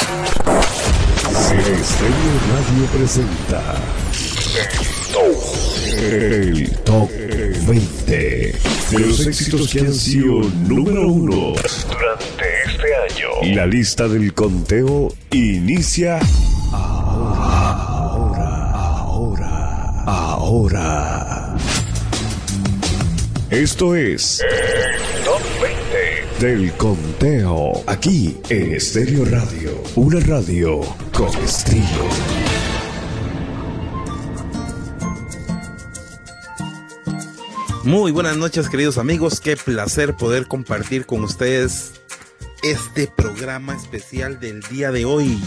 Estéreo Radio presenta el Top 20 de los éxitos que han sido número 1 durante este año. La lista del conteo inicia ahora. Esto es el Top 20 del conteo, aquí en Estéreo Radio, una radio con estilo. Muy buenas noches, queridos amigos, qué placer poder compartir con ustedes este programa especial del día de hoy.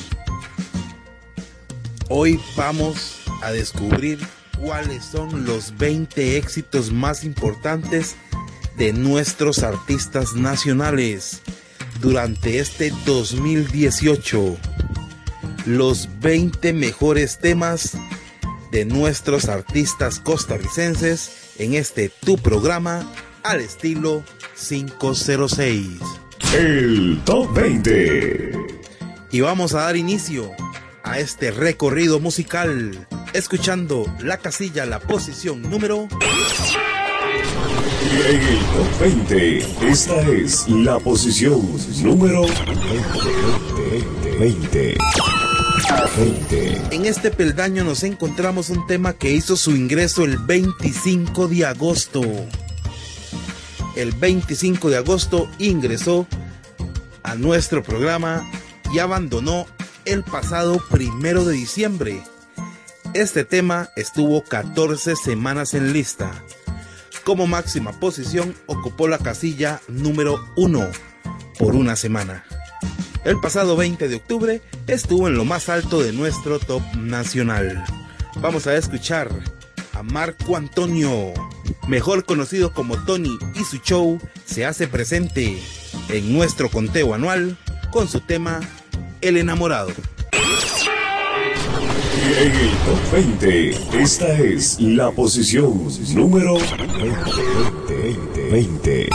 Hoy vamos a descubrir cuáles son los 20 éxitos más importantes de nuestros artistas nacionales durante este 2018. Los 20 mejores temas de nuestros artistas costarricenses en este tu programa al estilo 506. El Top 20. Y vamos a dar inicio a este recorrido musical escuchando la casilla, la posición número... En el Top 20, esta es la posición número 20. En este peldaño nos encontramos un tema que hizo su ingreso el 25 de agosto. El 25 de agosto ingresó a nuestro programa y abandonó el pasado 1 de diciembre. Este tema estuvo 14 semanas en lista. Como máxima posición ocupó la casilla número 1 por una semana. El pasado 20 de octubre estuvo en lo más alto de nuestro top nacional. Vamos a escuchar a Marco Antonio, mejor conocido como Tony, y su show se hace presente en nuestro conteo anual con su tema El Enamorado. En el Top 20, esta es la posición número 20.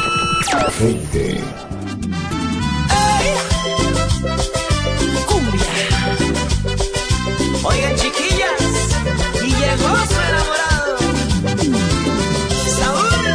Oigan, chiquillas, y llegó su enamorado, Saúl.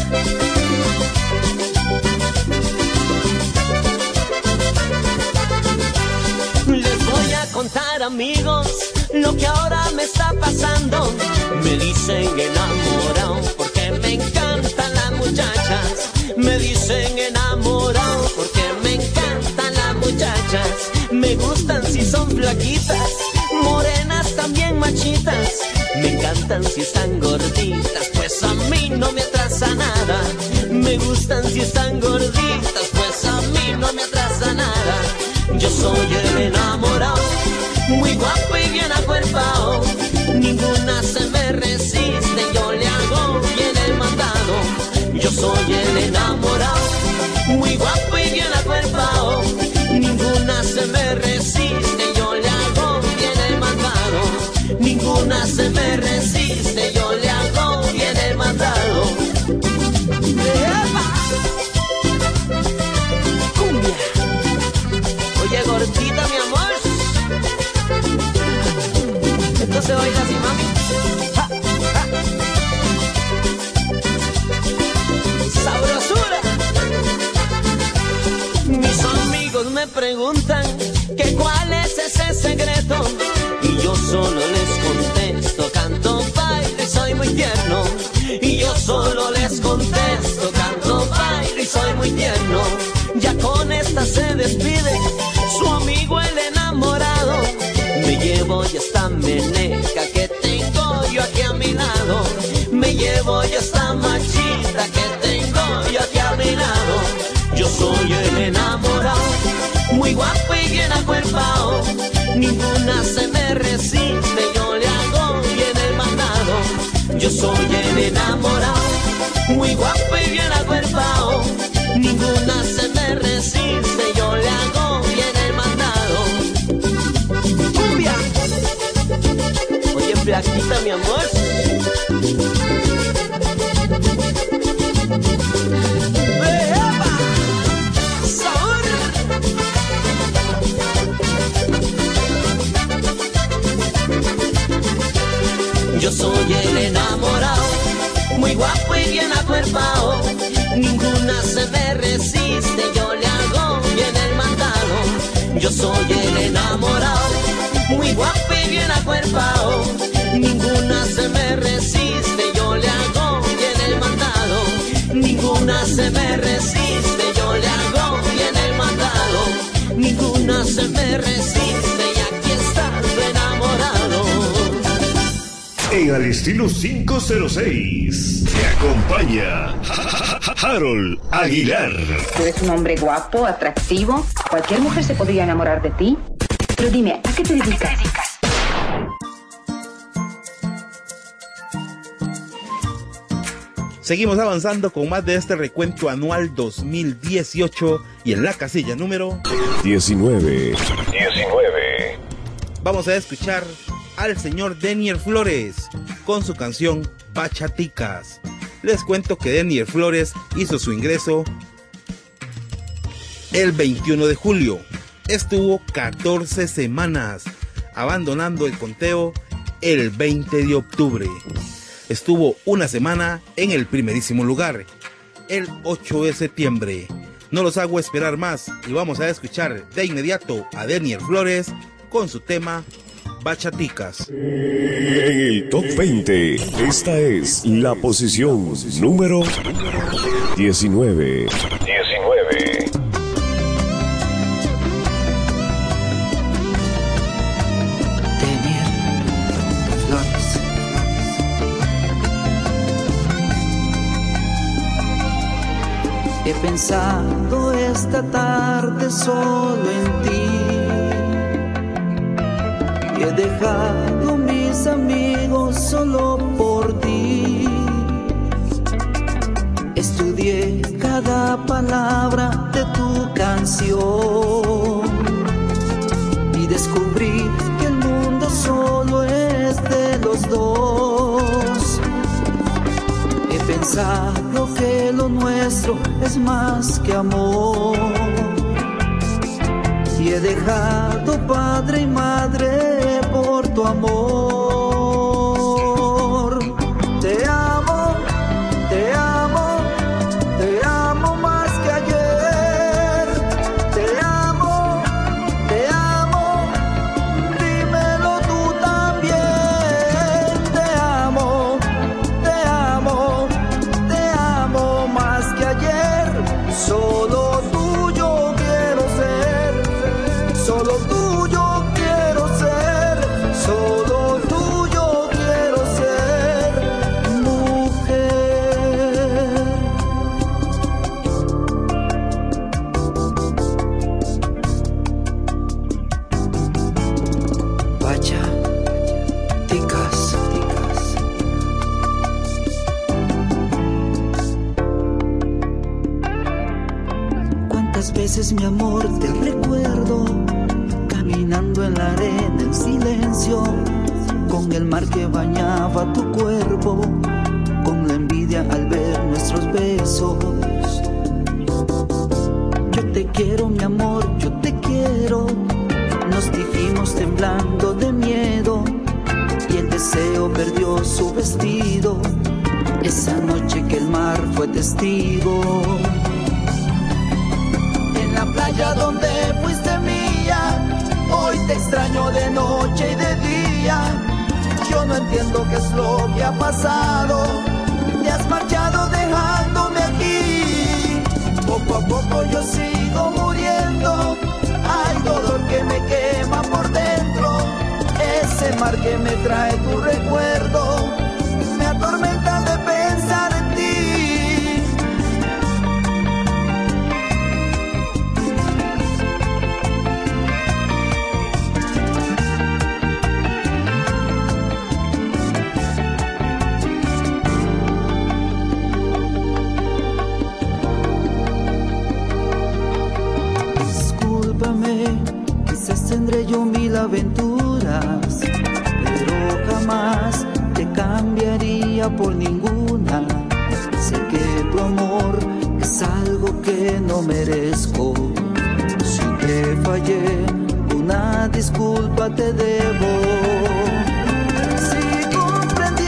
Les voy a contar, amigos, lo que ahora me está pasando. Me dicen enamorado porque me encantan las muchachas. Me dicen enamorado porque me encantan las muchachas. Me gustan si son flaquitas, morenas también machitas. Me encantan si están gorditas, pues a mí no me atrasa nada. Me gustan si están gorditas, pues a mí no me atrasa nada. Yo soy el enamorado, muy guapo y bien acuerpado. Ninguna se me resiste, yo le hago bien el mandado. Yo soy el enamorado, muy guapo y bien acuerpado. Ninguna se me resiste, yo le hago bien el mandado. Ninguna se me resiste, yo le hago bien el mandado. ¡Epa! ¡Cumbia! Oye, gordita, mi amor, esto se baila así, mami. ¡Ja, ja! ¡Sabrosura! Mis amigos me preguntan que cuál es ese secreto y yo solo les contesto, canto, bailo y soy muy tierno. Y yo solo les contesto, canto, bailo y soy muy tierno. Ya con esta se despide su amigo el enamorado. Me llevo ya esta meneca que tengo yo aquí a mi lado. Me llevo ya esta machita que tengo yo aquí a mi lado. Yo soy el enamorado, muy guapo y bien acuerpado. Ninguna se me resiste, yo le hago bien el mandado. Yo soy el enamorado, muy guapo y bien acuerpado. Ninguna se me resiste, yo le hago bien el mandado. ¡Cumbia! Oye, flaquita, mi amor, ¡epa! ¡Sabor! Yo soy el enamorado, muy guapo y bien acuerpado. Ninguna se me resiste, yo le hago bien el mandado. Yo soy el enamorado, muy guapo y bien acuerpado. Ninguna se me resiste, yo le hago bien el mandado. Ninguna se me resiste, yo le hago bien el mandado. Ninguna se me resiste y aquí está tu enamorado. En Al Estilo 506 te acompaña Harold Aguilar. Tú eres un hombre guapo, atractivo. Cualquier mujer se podría enamorar de ti. Pero dime, ¿a qué te dedicas? Seguimos avanzando con más de este recuento anual 2018 y en la casilla número 19. Vamos a escuchar al señor Denier Flores con su canción Bachaticas. Les cuento que Denier Flores hizo su ingreso el 21 de julio. Estuvo 14 semanas, abandonando el conteo el 20 de octubre. Estuvo una semana en el primerísimo lugar, el 8 de septiembre. No los hago esperar más y vamos a escuchar de inmediato a Denier Flores con su tema Bachaticas. En el Top 20, esta es la posición número 19. He pensado esta tarde solo en ti y he dejado mis amigos solo por ti. Estudié cada palabra de tu canción y descubrí que el mundo solo es de los dos. He pensado que lo nuestro es más que amor y he dejado padre y madre por tu amor. Te amo, te amo, te amo más que ayer. Te amo, dímelo tú también. Te amo, te amo, te amo más que ayer. Solo tuyo quiero ser, solo tuyo quiero ser, solo tuyo quiero ser, mujer. Bachaticas. ¿Cuántas veces, mi amor, te recuerdo caminando en la arena en silencio, con el mar que bañaba tu cuerpo, con la envidia al ver nuestros besos? Yo te quiero, mi amor, yo te quiero. Nos dijimos temblando de miedo y el deseo perdió su vestido esa noche que el mar fue testigo. En la playa donde fuiste mía, hoy te extraño de noche y de día. Yo no entiendo qué es lo que ha pasado. Te has marchado dejándome aquí. Poco a poco yo sigo muriendo. Hay dolor que me quema por dentro. Ese mar que me trae tu recuerdo me atormenta de pensar en ti. Quizás tendré yo mil aventuras, pero jamás te cambiaría por ninguna. Sé que tu amor es algo que no merezco. Si te fallé, una disculpa te debo. Si comprendí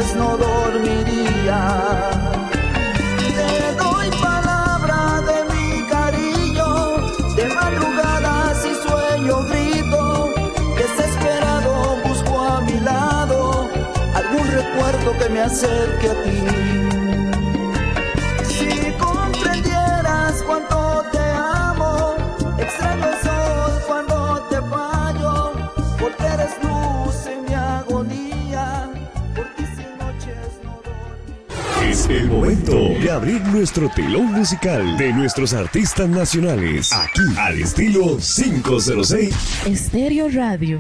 noches no dormiría. Te doy palabra de mi cariño, de madrugada si sueño grito, desesperado busco a mi lado algún recuerdo que me acerque a ti. Si comprendieras cuánto te amo, extraño el sol cuando te fallo, porque eres luz en mi agonía, por ti sin noches no dormí. Es el momento de abrir nuestro telón musical de nuestros artistas nacionales, aquí al estilo 506 Estéreo Radio.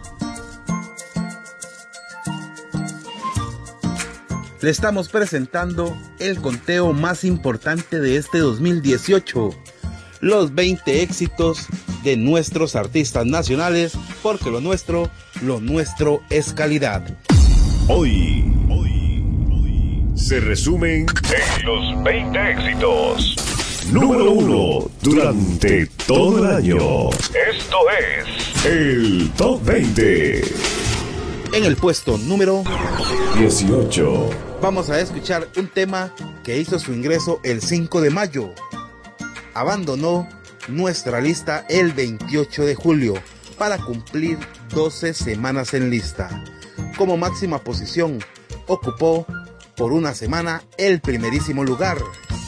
Le estamos presentando el conteo más importante de este 2018. Los 20 éxitos de nuestros artistas nacionales, porque lo nuestro es calidad. Hoy se resumen en los 20 éxitos. Número 1 durante todo el año. Esto es el Top 20. En el puesto número 18. vamos a escuchar un tema que hizo su ingreso el 5 de mayo. Abandonó nuestra lista el 28 de julio para cumplir 12 semanas en lista. Como máxima posición, ocupó por una semana el primerísimo lugar.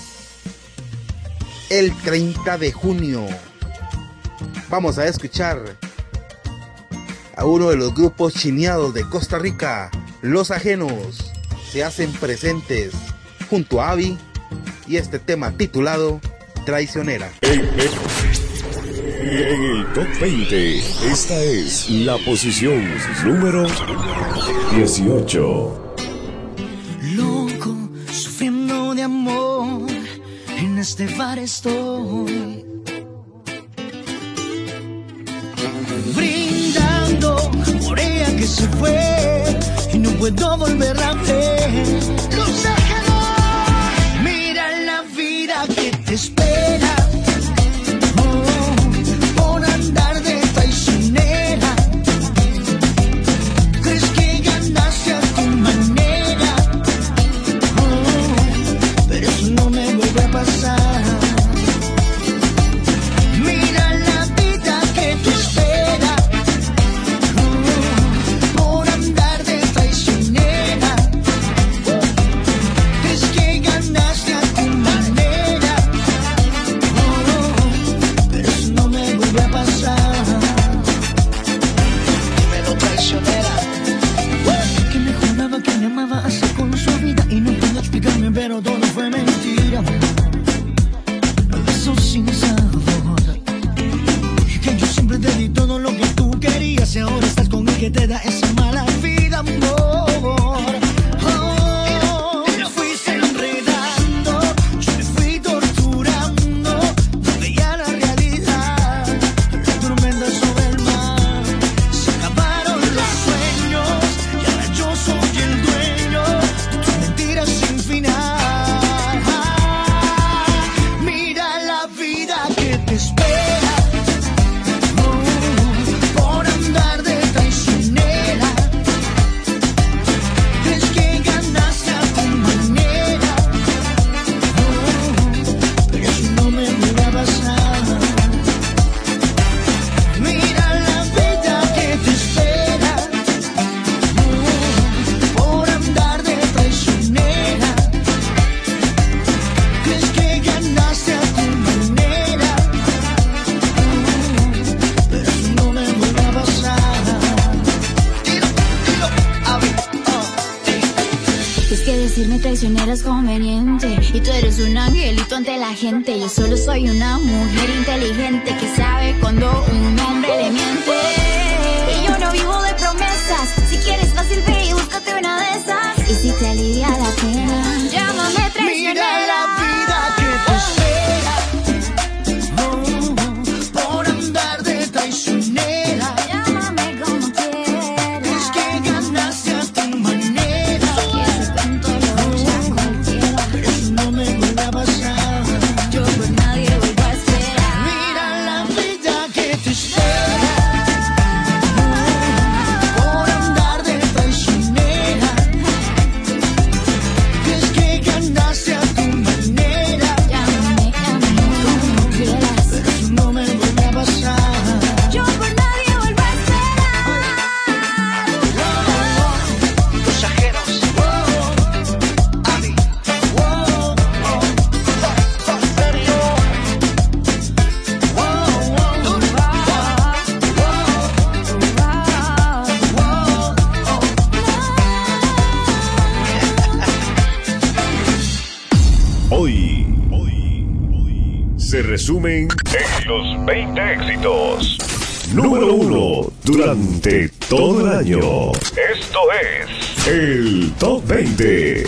El 30 de junio vamos a escuchar a uno de los grupos chineados de Costa Rica, Los Ajenos. Se hacen presentes junto a Abby y este tema titulado Traicionera. En el Top 20, esta es la posición número 18. Loco, sufriendo de amor, en este bar estoy. Brindando por ella que se fue y no puedo volver a ver. Los Ajenos, mira la vida que te espera. Oh, por andar de traicionera. Crees que ganaste a tu manera. Oh, pero eso no me vuelve a pasar. Pero todo fue mentira, besos sin sabor. Que yo siempre te di todo lo que tú querías y ahora estás con el que te da esa mala vida, amor. Oh, me fuiste enredando, yo me fui torturando, no veía la realidad, la tormenta sobre el mar. Se acabaron los sueños y ahora yo soy el dueño de tus mentiras sin final. Decirme traicionera es conveniente y tú eres un angelito ante la gente. Yo solo soy una mujer inteligente que sabe cuando un hombre le miente. Y yo no vivo de promesas. Si quieres fácil ve y búscate una de esas. Y si te alivia la pena, llámame traicionera. Mira la vida que te espera, por andar de traicionera. Llámame como quieras. Es que ganaste a tu manera. Traicionera. se resumen en los 20 éxitos. Número 1 durante todo el año. Esto es el Top 20.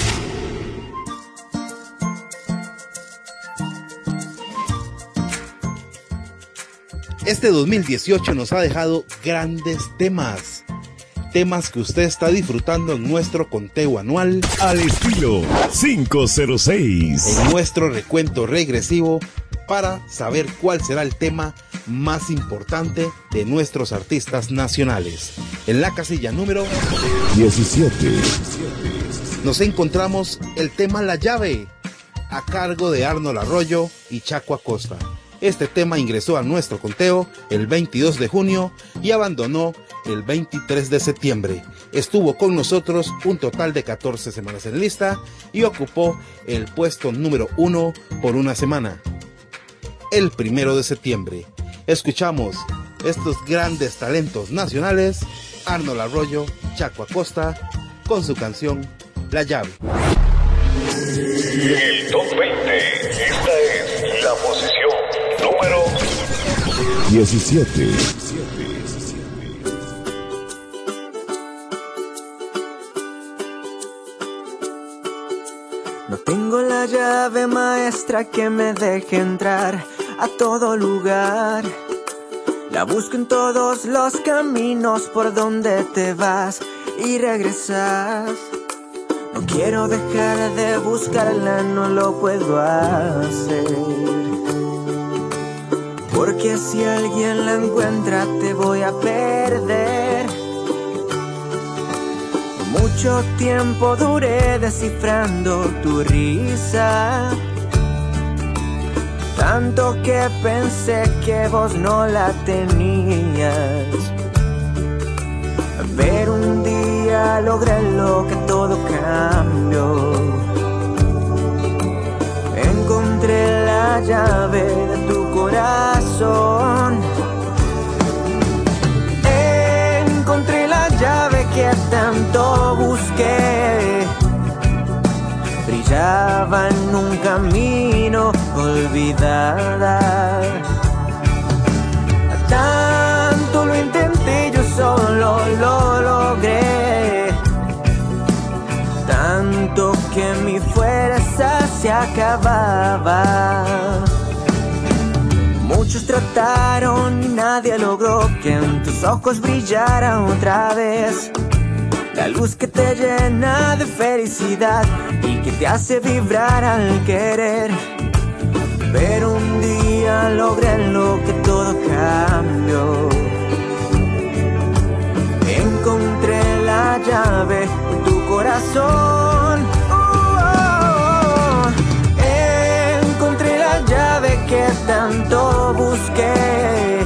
Este 2018 nos ha dejado grandes temas que usted está disfrutando en nuestro conteo anual al estilo 506, en nuestro recuento regresivo para saber cuál será el tema más importante de nuestros artistas nacionales. En la casilla número 17 nos encontramos el tema La Llave, a cargo de Arnold Arroyo y Chaco Acosta. Este tema ingresó a nuestro conteo el 22 de junio y abandonó el 23 de septiembre. Estuvo con nosotros un total de 14 semanas en lista y ocupó el puesto número 1 por una semana. El 1 de septiembre escuchamos estos grandes talentos nacionales, Arnold Arroyo, Chaco Acosta, con su canción La Llave. El Top 20, esta es la posición número 17. No tengo la llave maestra que me deje entrar a todo lugar. La busco en todos los caminos por donde te vas y regresas. No quiero dejar de buscarla, no lo puedo hacer. Porque si alguien la encuentra te voy a perder. Mucho tiempo duré descifrando tu risa, tanto que pensé que vos no la tenías. Pero un día logré lo que todo cambió. Encontré la llave de tu corazón. Encontré la llave que tanto busqué. Brillaba en un camino olvidada. Tanto lo intenté, yo solo lo logré. Tanto que mi fuerza se acababa. Muchos trataron y nadie logró que en tus ojos brillara otra vez la luz que te llena de felicidad y que te hace vibrar al querer. Pero un día logré lo que todo cambió. Encontré la llave en tu corazón. Encontré la llave que tanto busqué.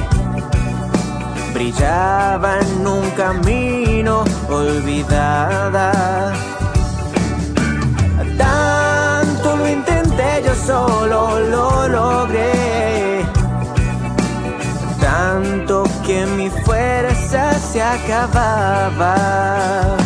Brillaba en un camino olvidada. Tanto lo intenté, yo solo lo logré. Tanto que mi fuerza se acababa.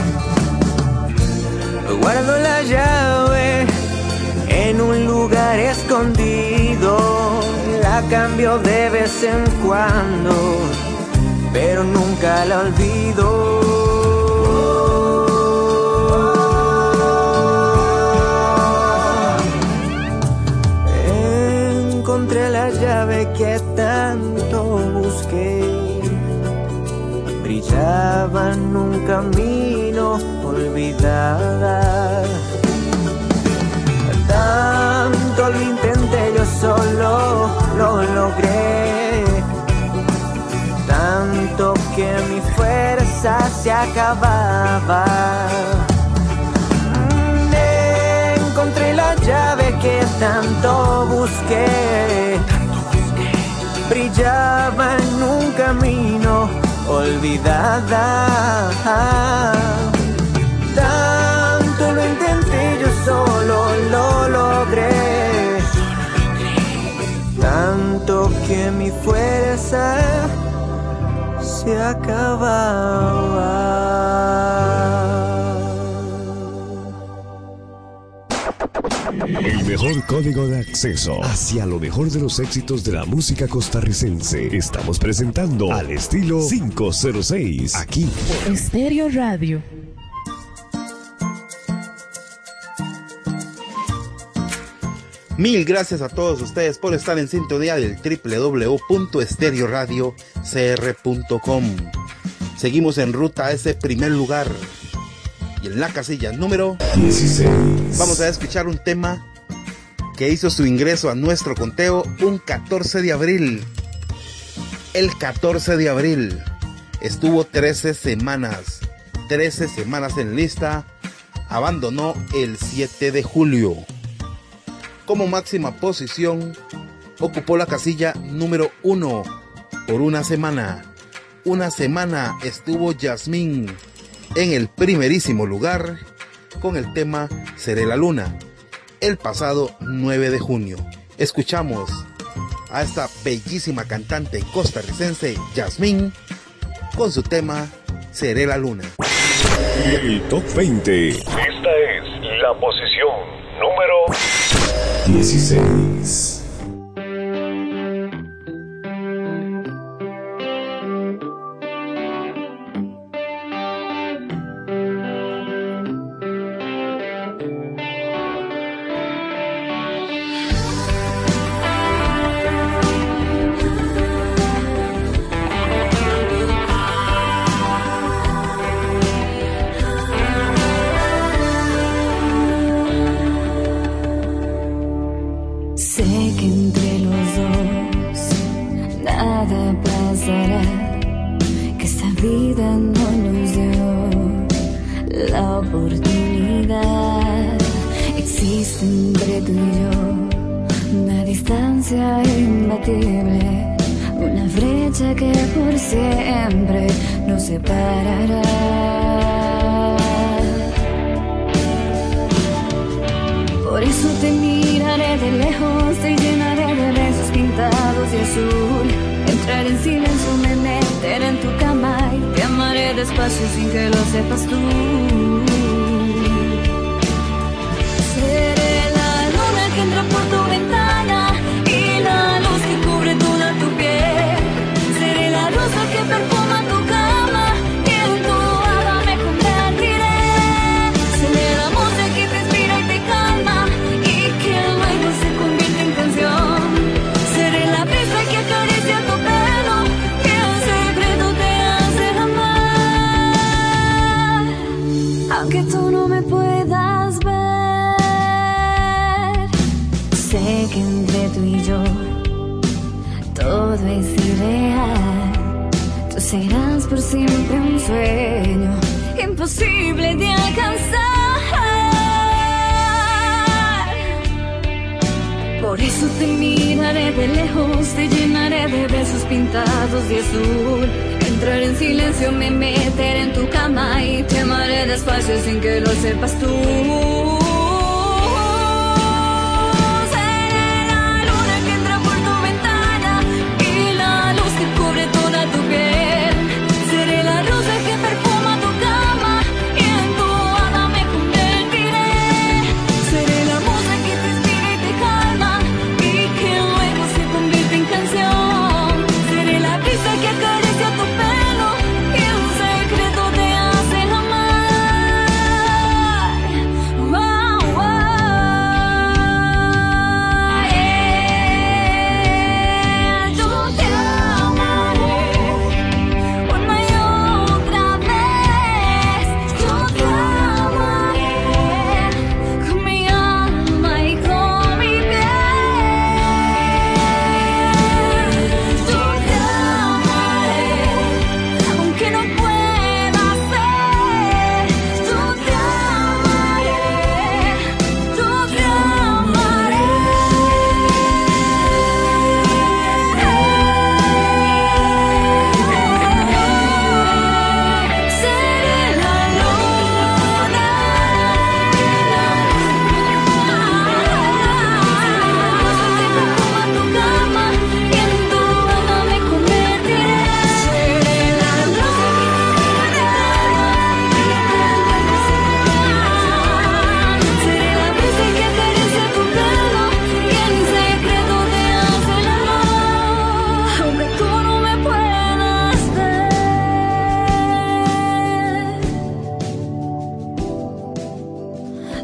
Guardo la llave en un lugar escondido. La cambio de vez en cuando, pero nunca la olvido. Encontré la llave que tanto busqué. Brillaba en un camino olvidada. Tanto lo intenté, yo solo lo logré. Tanto que mi fuerza se acababa. Encontré la llave que tanto busqué. Brillaba en un camino olvidada. Tanto lo intenté, yo solo lo logré. Tanto que mi fuerza se acababa. El mejor código de acceso hacia lo mejor de los éxitos de la música costarricense. Estamos presentando Al Estilo 506, aquí por Estéreo Radio. Mil gracias a todos ustedes por estar en sintonía del www.estereoradiocr.com. Seguimos en ruta a ese primer lugar. Y en la casilla número 16 vamos a escuchar un tema que hizo su ingreso a nuestro conteo un 14 de abril. El 14 de abril estuvo 13 semanas en lista. Abandonó el 7 de julio. Como máxima posición, ocupó la casilla número 1 por una semana. Una semana estuvo Yasmín en el primerísimo lugar con el tema Seré la Luna, el pasado 9 de junio. Escuchamos a esta bellísima cantante costarricense Yasmín con su tema Seré la Luna. El Top 20. Esta es la posición número 16.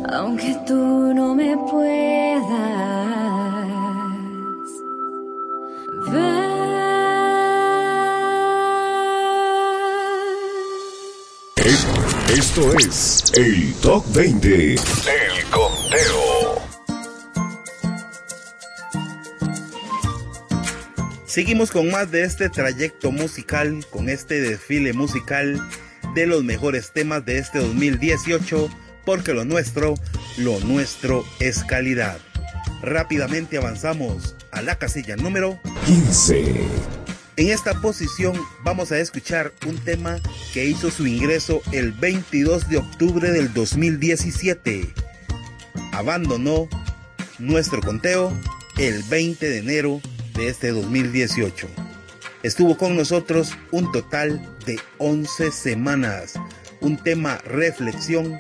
aunque tú no me puedas ver. Esto es el Top 20 del Conteo. Seguimos con más de este trayecto musical, con este desfile musical de los mejores temas de este 2018, porque lo nuestro es calidad. Rápidamente avanzamos a la casilla número 15. En esta posición vamos a escuchar un tema que hizo su ingreso el 22 de octubre del 2017. Abandonó nuestro conteo el 20 de enero de este 2018. Estuvo con nosotros un total de 11 semanas. Un tema reflexión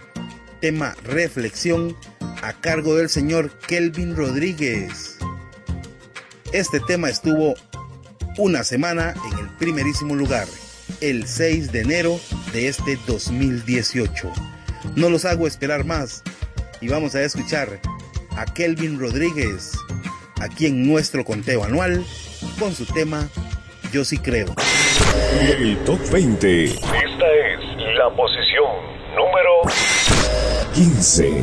a cargo del señor Kelvin Rodríguez. Este tema estuvo una semana en el primerísimo lugar, el 6 de enero de este 2018. No los hago esperar más y vamos a escuchar a Kelvin Rodríguez aquí en nuestro conteo anual con su tema Yo sí creo. El Top 20. Esta es la posición número 15.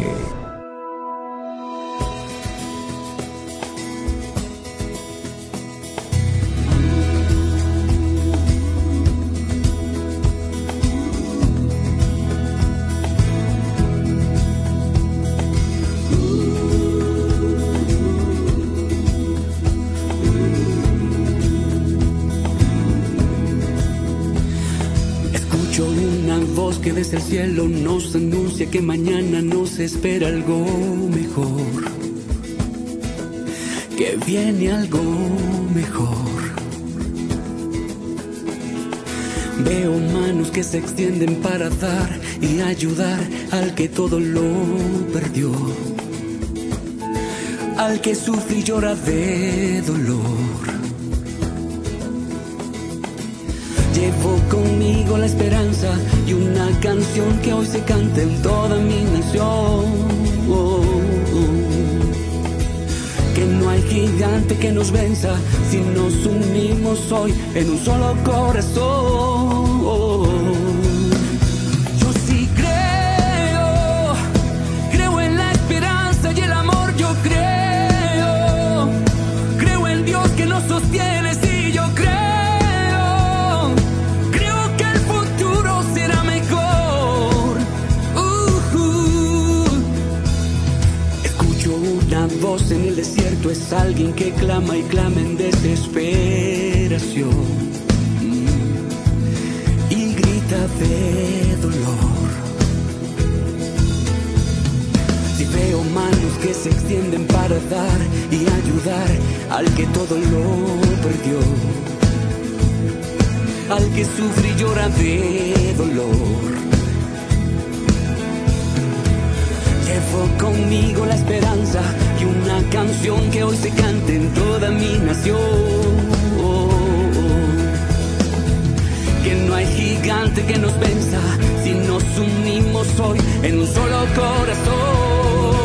Que desde el cielo nos anuncia que mañana nos espera algo mejor, que viene algo mejor. Veo manos que se extienden para dar y ayudar al que todo lo perdió, al que sufre y llora de dolor. Llevo conmigo la esperanza y una canción que hoy se canta en toda mi nación. Que no hay gigante que nos venza si nos unimos hoy en un solo corazón. Yo sí creo en la esperanza y el amor. Yo creo en Dios que nos sostiene. Sí, yo creo. Voz en el desierto es alguien que clama y clama en desesperación y grita de dolor. Si veo manos que se extienden para dar y ayudar al que todo lo perdió, al que sufre y llora de dolor. Llevo conmigo la esperanza y una canción que hoy se cante en toda mi nación. Que no hay gigante que nos venza si nos unimos hoy en un solo corazón.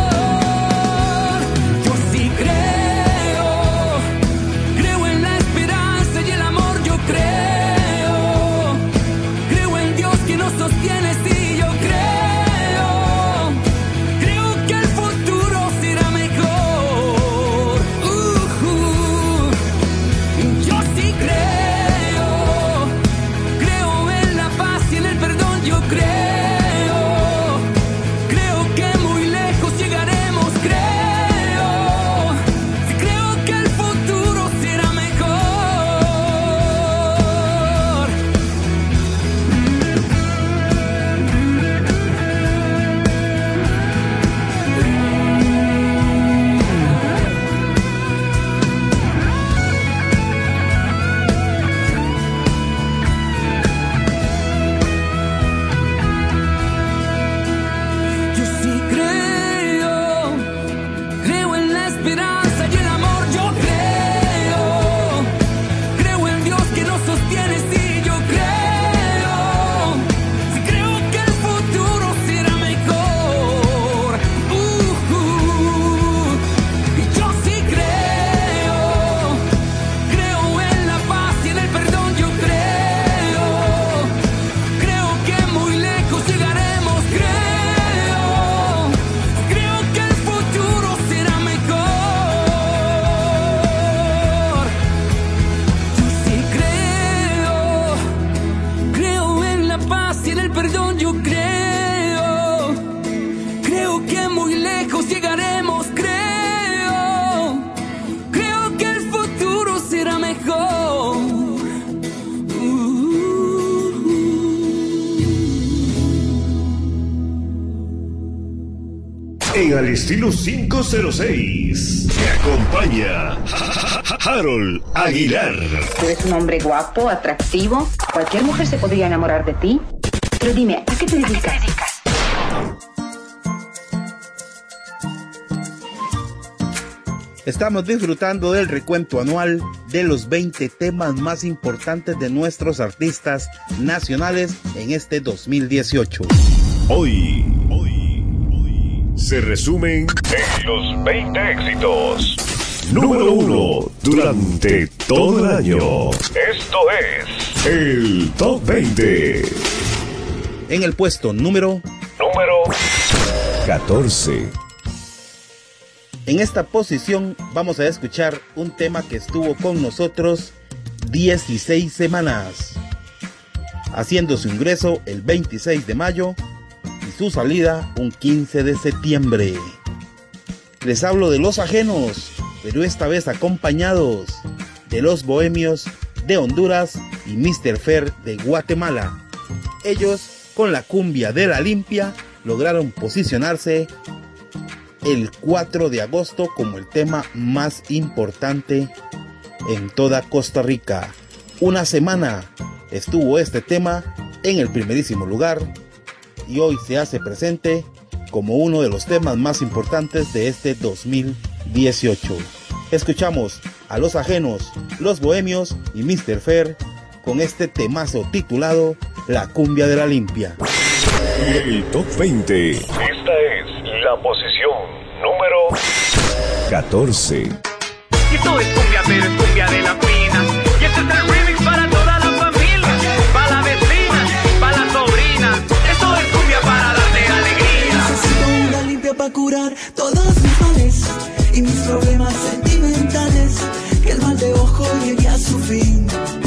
Yo sí creo en la esperanza y el amor. Yo creo en Dios que nos sostiene. Sí, yo creo. Creo que En Al Estilo 506 te acompaña Harold Aguilar. Tú eres un hombre guapo, atractivo. Cualquier mujer se podría enamorar de ti. Pero dime, ¿a qué te dedicas? Estamos disfrutando del recuento anual de los 20 temas más importantes de nuestros artistas nacionales en este 2018. Hoy se resumen en los 20 éxitos. Número 1 durante todo el año. Esto es el Top 20. En el puesto número 14. En esta posición vamos a escuchar un tema que estuvo con nosotros 16 semanas, haciendo su ingreso el 26 de mayo y su salida un 15 de septiembre. Les hablo de Los Ajenos, pero esta vez acompañados de Los Bohemios de Honduras y Mr. Fer de Guatemala. Ellos, con la cumbia de La Limpia, lograron posicionarse el 4 de agosto como el tema más importante en toda Costa Rica. Una semana estuvo este tema en el primerísimo lugar y hoy se hace presente como uno de los temas más importantes de este 2018. Escuchamos a Los Ajenos, Los Bohemios y Mr. Fer con este temazo titulado La Cumbia de La Limpia. El Top 20. Esta es la posición número 14. Y esto es cumbia, pero es cumbia de la fina. Y este es el remix para toda la familia, para la vecina, para la sobrina. Esto es cumbia para darte alegría. Necesito una limpia para curar todos mis males y mis problemas sentimentales. Que el mal de ojo llegue a su fin.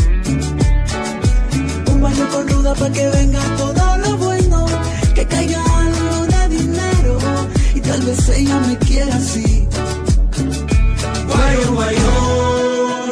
Un baño con ruda para que venga todo lo bueno. Que caiga algo de dinero y tal vez ella me quiera así. Guayo, guayo,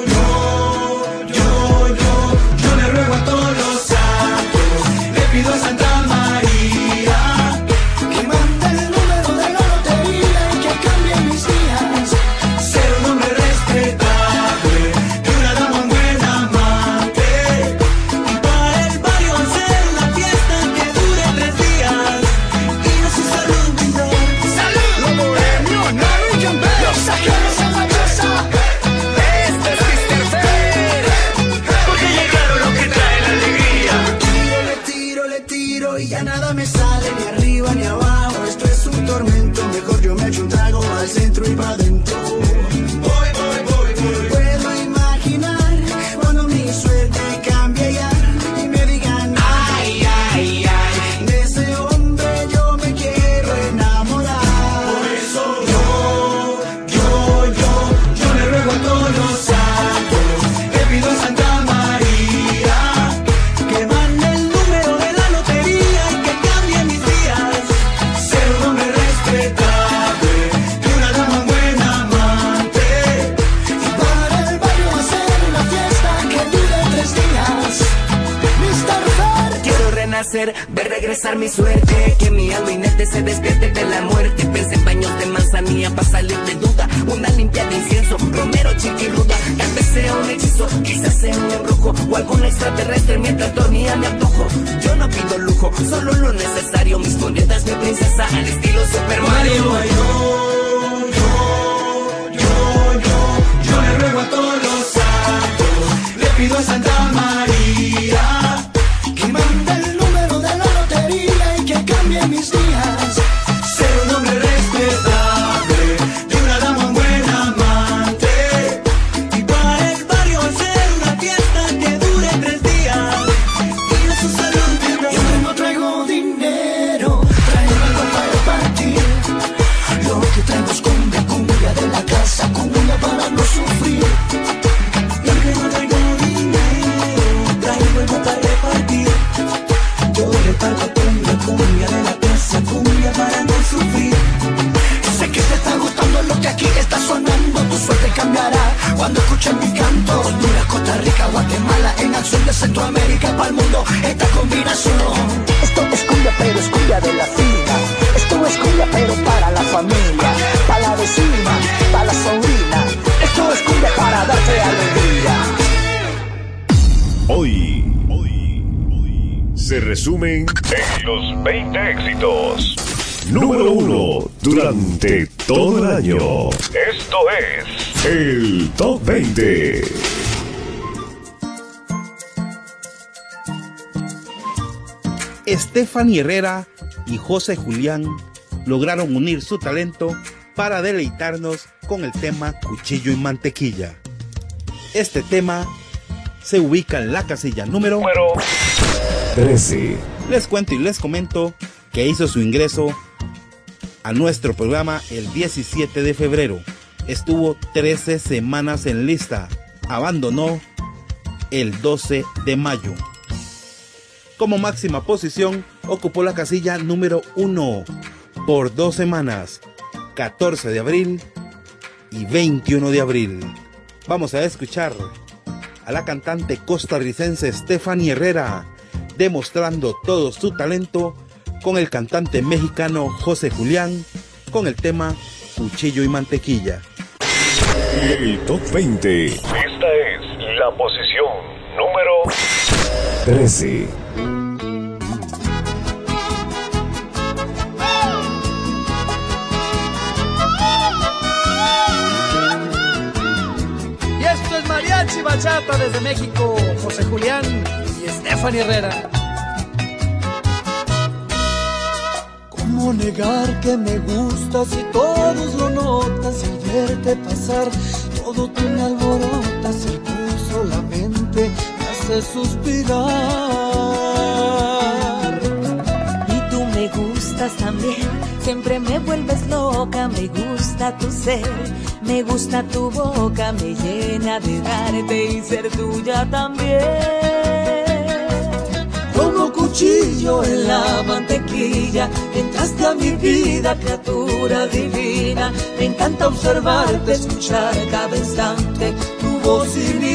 yo le ruego a todos los santos, le pido a Santa María que mande el número de la lotería y que cambie mis días. Ser un hombre respetable y una dama buena amante, y para el barrio hacer una fiesta que dure 3 días y no su salud brindar. ¡Salud! Los bohemios, no y los ajenos en la casa. Este es Mr. Fer, porque llegaron los que traen alegría. Le tiro y ya nada me sale ni arriba ni abajo. Esto es un tormento, mejor yo me echo un trago al centro y pa' adentro. Voy. Puedo imaginar cuando mi suerte cambie ya y me digan ay, ay, ay. De ese hombre yo me quiero enamorar. Por eso yo le ruego a todos los santos, le pido a Santa María que mande el número de la lotería y que cambie mis días. Ser un hombre respetable y una dama buena amante, y para el barrio hacer una fiesta que dure 3 días. Mr. Fer. Quiero renacer, ver regresar mi suerte, que mi alma inerte se despierte de la muerte. Pensé en baños de manzanilla para salir de duda, una limpia de incienso, romero, chiquiruda. Tal vez sea un hechizo, quizás sea un embrujo o algún extraterrestre mientras dormía me antojo. Yo no pido lujo, solo lo necesario. Mis monedas, mi princesa, al estilo Super Mario. Yo le ruego a todos los santos, le pido a Santa María que mande el número de la lotería y que cambie mis días. Ser un hombre respetable y una dama buena amante, y para el barrio hacer una fiesta que dure 3 días y a su salud brindar. Yo no traigo dinero, traigo algo para repartir. Lo que traigo es cumbia, cumbia de la casa, cumbia para no sufrir. Yo que no traigo dinero, traigo algo para repartir. Yo reparto cumbia, cumbia de la casa, cumbia para no sufrir. Sé que te está gustando lo que aquí está sonando, tu suerte cambiará cuando escuches mi canto. Honduras, Costa Rica, Guatemala, en acción de Centroamérica para el mundo, esta combinación. Esto es cumbia, pero es cumbia de la fina. Esto es cumbia, pero para la familia. resumen de los 20 éxitos. Número 1 durante todo el año. Esto es el Top 20. Stephanie Herrera y José Julián lograron unir su talento para deleitarnos con el tema Cuchillo y Mantequilla. Este tema se ubica en la casilla número 13. Les cuento y les comento que hizo su ingreso a nuestro programa el 17 de febrero. Estuvo 13 semanas en lista. Abandonó el 12 de mayo. Como máxima posición, ocupó la casilla número 1 por 2 semanas, 14 de abril y 21 de abril. Vamos a escuchar a la cantante costarricense Stephanie Herrera demostrando todo su talento con el cantante mexicano José Julián con el tema Cuchillo y Mantequilla. El Top 20. Esta es la posición número 13. Y esto es Mariachi Bachata desde México, José Julián y Stephanie Herrera. ¿Cómo negar que me gustas si todos lo notan? Si al verte pasar todo tú me alborotas, el pulso, la mente me hace suspirar. Y tú me gustas también, siempre me vuelves loca, me gusta tu ser, me gusta tu boca, me llena de darte y ser tuya también. Como cuchillo en la mantequilla, entraste a mi vida, criatura divina. Me encanta observarte, escuchar cada instante tu voz sin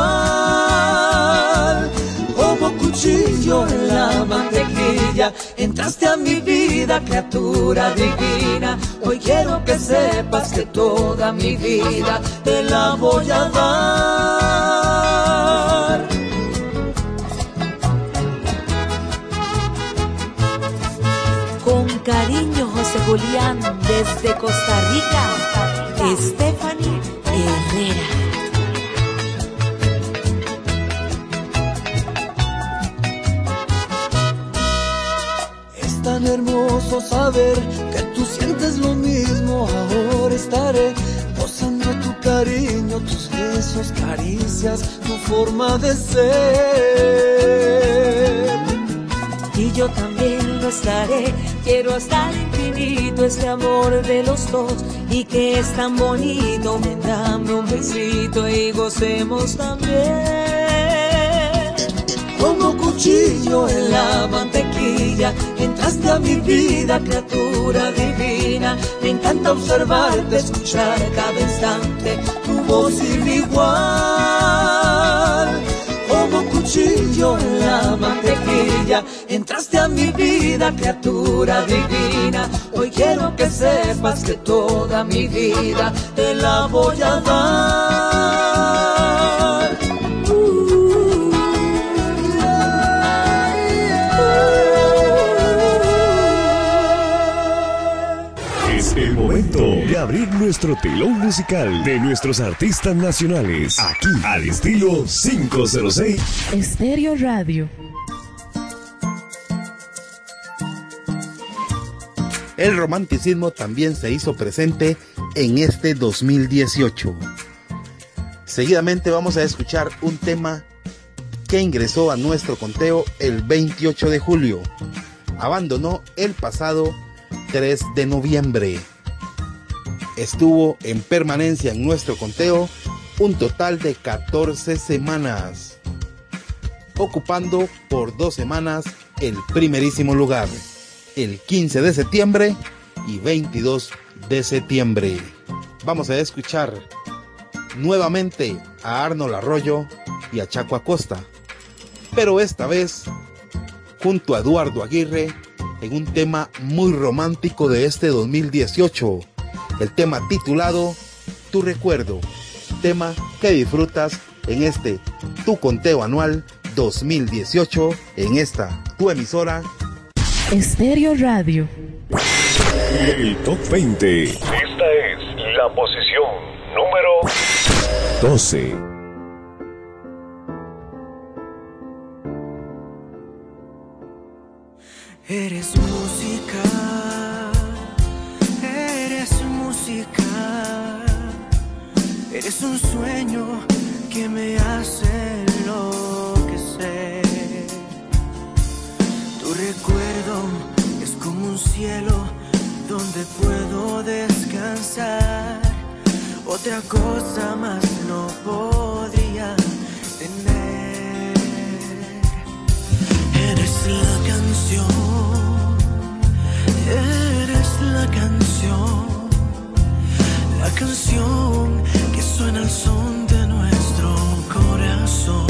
igual. Como cuchillo en la mantequilla, entraste a mi vida, criatura divina. Hoy quiero que sepas que toda mi vida te la voy a dar. Con cariño, José Julián, desde Costa Rica, Stephanie Herrera. Es tan hermoso saber que tú sientes lo mismo. Ahora estaré gozando tu cariño, tus besos, caricias, tu forma de ser. Y yo también lo estaré, quiero hasta el infinito este amor de los dos. Y que es tan bonito, ven, dame un besito y gocemos también. Como cuchillo en la mantequilla, entraste a mi vida, criatura divina. Me encanta observarte, escuchar cada instante tu voz sin igual. Como cuchillo en la mantequilla, entraste a mi vida, criatura divina. Hoy quiero que sepas que toda mi vida te la voy a dar. Es el momento de abrir nuestro telón musical de nuestros artistas nacionales. Aquí, al estilo 506 Estéreo Radio. El romanticismo también se hizo presente en este 2018. Seguidamente vamos a escuchar un tema que ingresó a nuestro conteo el 28 de julio. Abandonó el pasado 3 de noviembre. Estuvo en permanencia en nuestro conteo un total de 14 semanas, ocupando por 2 semanas el primerísimo lugar, el 15 de septiembre y 22 de septiembre. Vamos a escuchar nuevamente a Arnold Arroyo y a Chaco Acosta, pero esta vez junto a Eduardo Aguirre en un tema muy romántico de este 2018, el tema titulado Tu Recuerdo, tema que disfrutas en este tu conteo anual 2018 en esta tu emisora Estéreo Radio. El Top 20. Esta es la posición número 12. Eres música, eres un sueño que me hace enloquecer. Tu recuerdo es como un cielo donde puedo descansar. Otra cosa más no podría tener. Eres la canción, eres la canción que suena al son de nuestro corazón.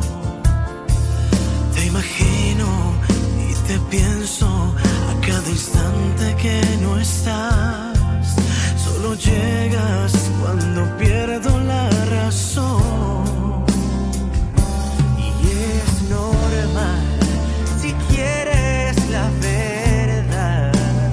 Te imagino y te pienso a cada instante que no estás. Solo llegas cuando pierdo la razón. Y es normal si quieres la verdad.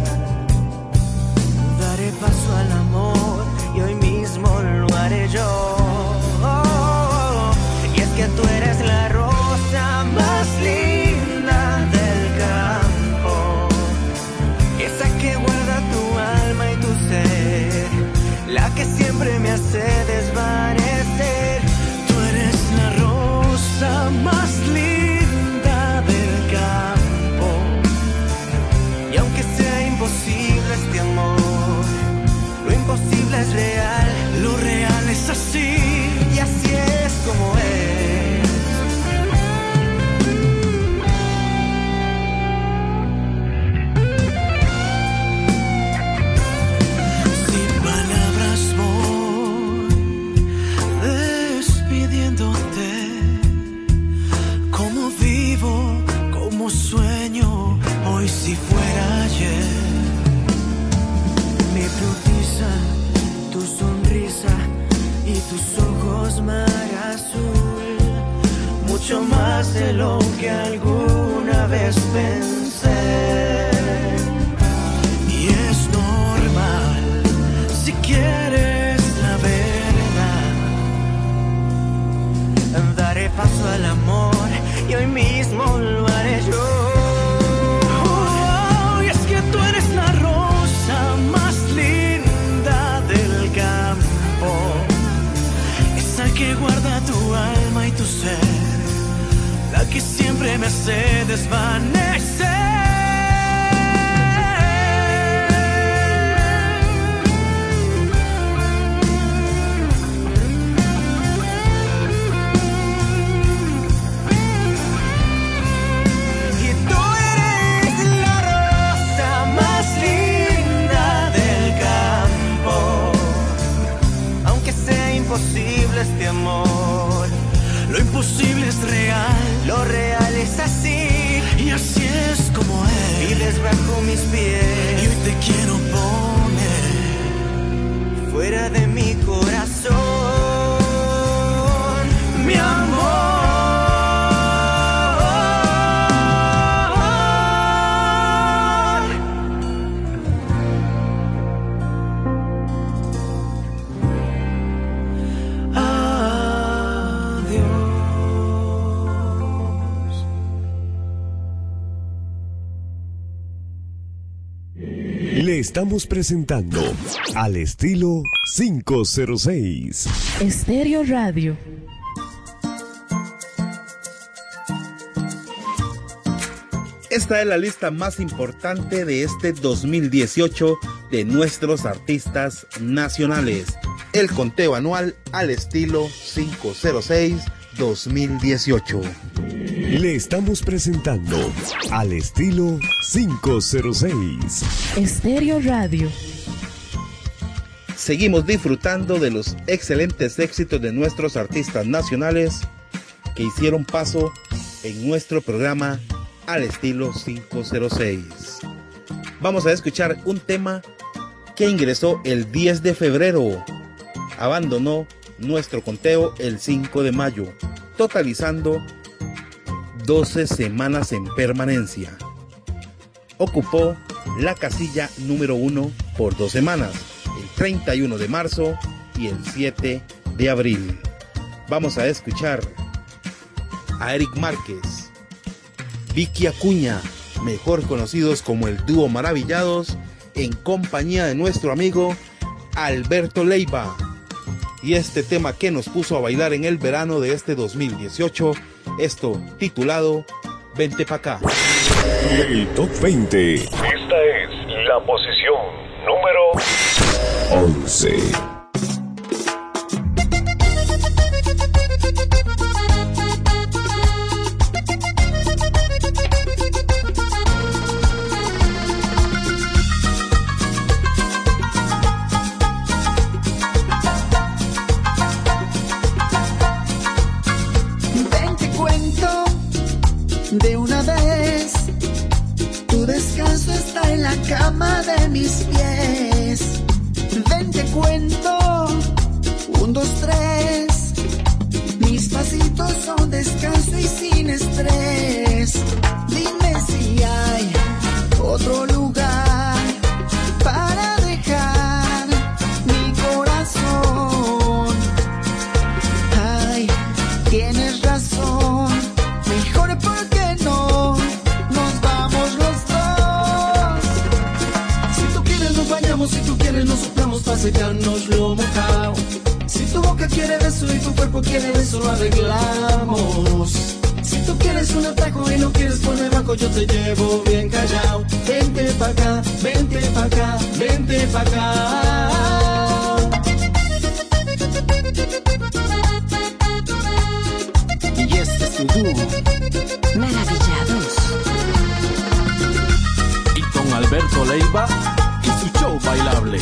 Daré paso al amor y hoy mismo lo haré yo. Y es que tú eres la rosa más linda del campo, esa que guarda tu alma y tu ser, la que siempre me hace desvanecer. Tú eres la rosa más linda del campo, y aunque sea imposible este amor, lo imposible es real, lo real es así, y así es como es. Sin palabras voy despidiéndote, como vivo, como sueño, hoy si fuera ayer. Me hipnotiza tu sonrisa y tus ojos mar azul, mucho más de lo que alguna vez pensé. Y es normal si quieres la verdad. Daré paso al amor y hoy mismo lo haré yo. Y es que tú eres la rosa más linda del campo, esa que guarda tu alma y tu ser, la que siempre me hace desvanecer. Y tú eres la rosa más linda del campo, aunque sea imposible este amor, lo imposible es real, lo real es así, y así es como es. Y bajo mis pies, y hoy te quiero poner fuera de mi corazón, mi amor. Le estamos presentando Al Estilo 506. Estéreo Radio. Esta es la lista más importante de este 2018 de nuestros artistas nacionales. El conteo anual Al Estilo 506 2018. Le estamos presentando Al Estilo 506. Estéreo Radio. Seguimos disfrutando de los excelentes éxitos de nuestros artistas nacionales que hicieron paso en nuestro programa Al Estilo 506. Vamos a escuchar un tema que ingresó el 10 de febrero. Abandonó nuestro conteo el 5 de mayo, totalizando 12 semanas en permanencia. Ocupó la casilla número 1 por 2 semanas, el 31 de marzo y el 7 de abril. Vamos a escuchar a Eric Márquez, Vicky Acuña, mejor conocidos como el dúo Maravillados, en compañía de nuestro amigo Alberto Leiva. Y este tema que nos puso a bailar en el verano de este 2018, esto titulado Vente pa' acá. El Top 20. Esta es la posición número 11. De una vez, tu descanso está en la cama de mis pies. Ven, te cuento, 1, 2, 3. Mis pasitos son descanso y sin estrés. Dime si hay otro lugar para dejar mi corazón. Ay, tienes razón, mejor porque no nos vamos los dos. Si tú quieres nos bañamos, si tú quieres nos soplamos para secarnos lo mojado. Si tu boca quiere beso y tu cuerpo quiere beso, lo arreglamos. Si tú quieres un atajo y no quieres poner banco, yo te llevo bien callado. Vente pa' acá, vente pa' acá, vente pa' acá. Y este es tu dúo Maravillados. Y con Alberto Leiva y su show bailable.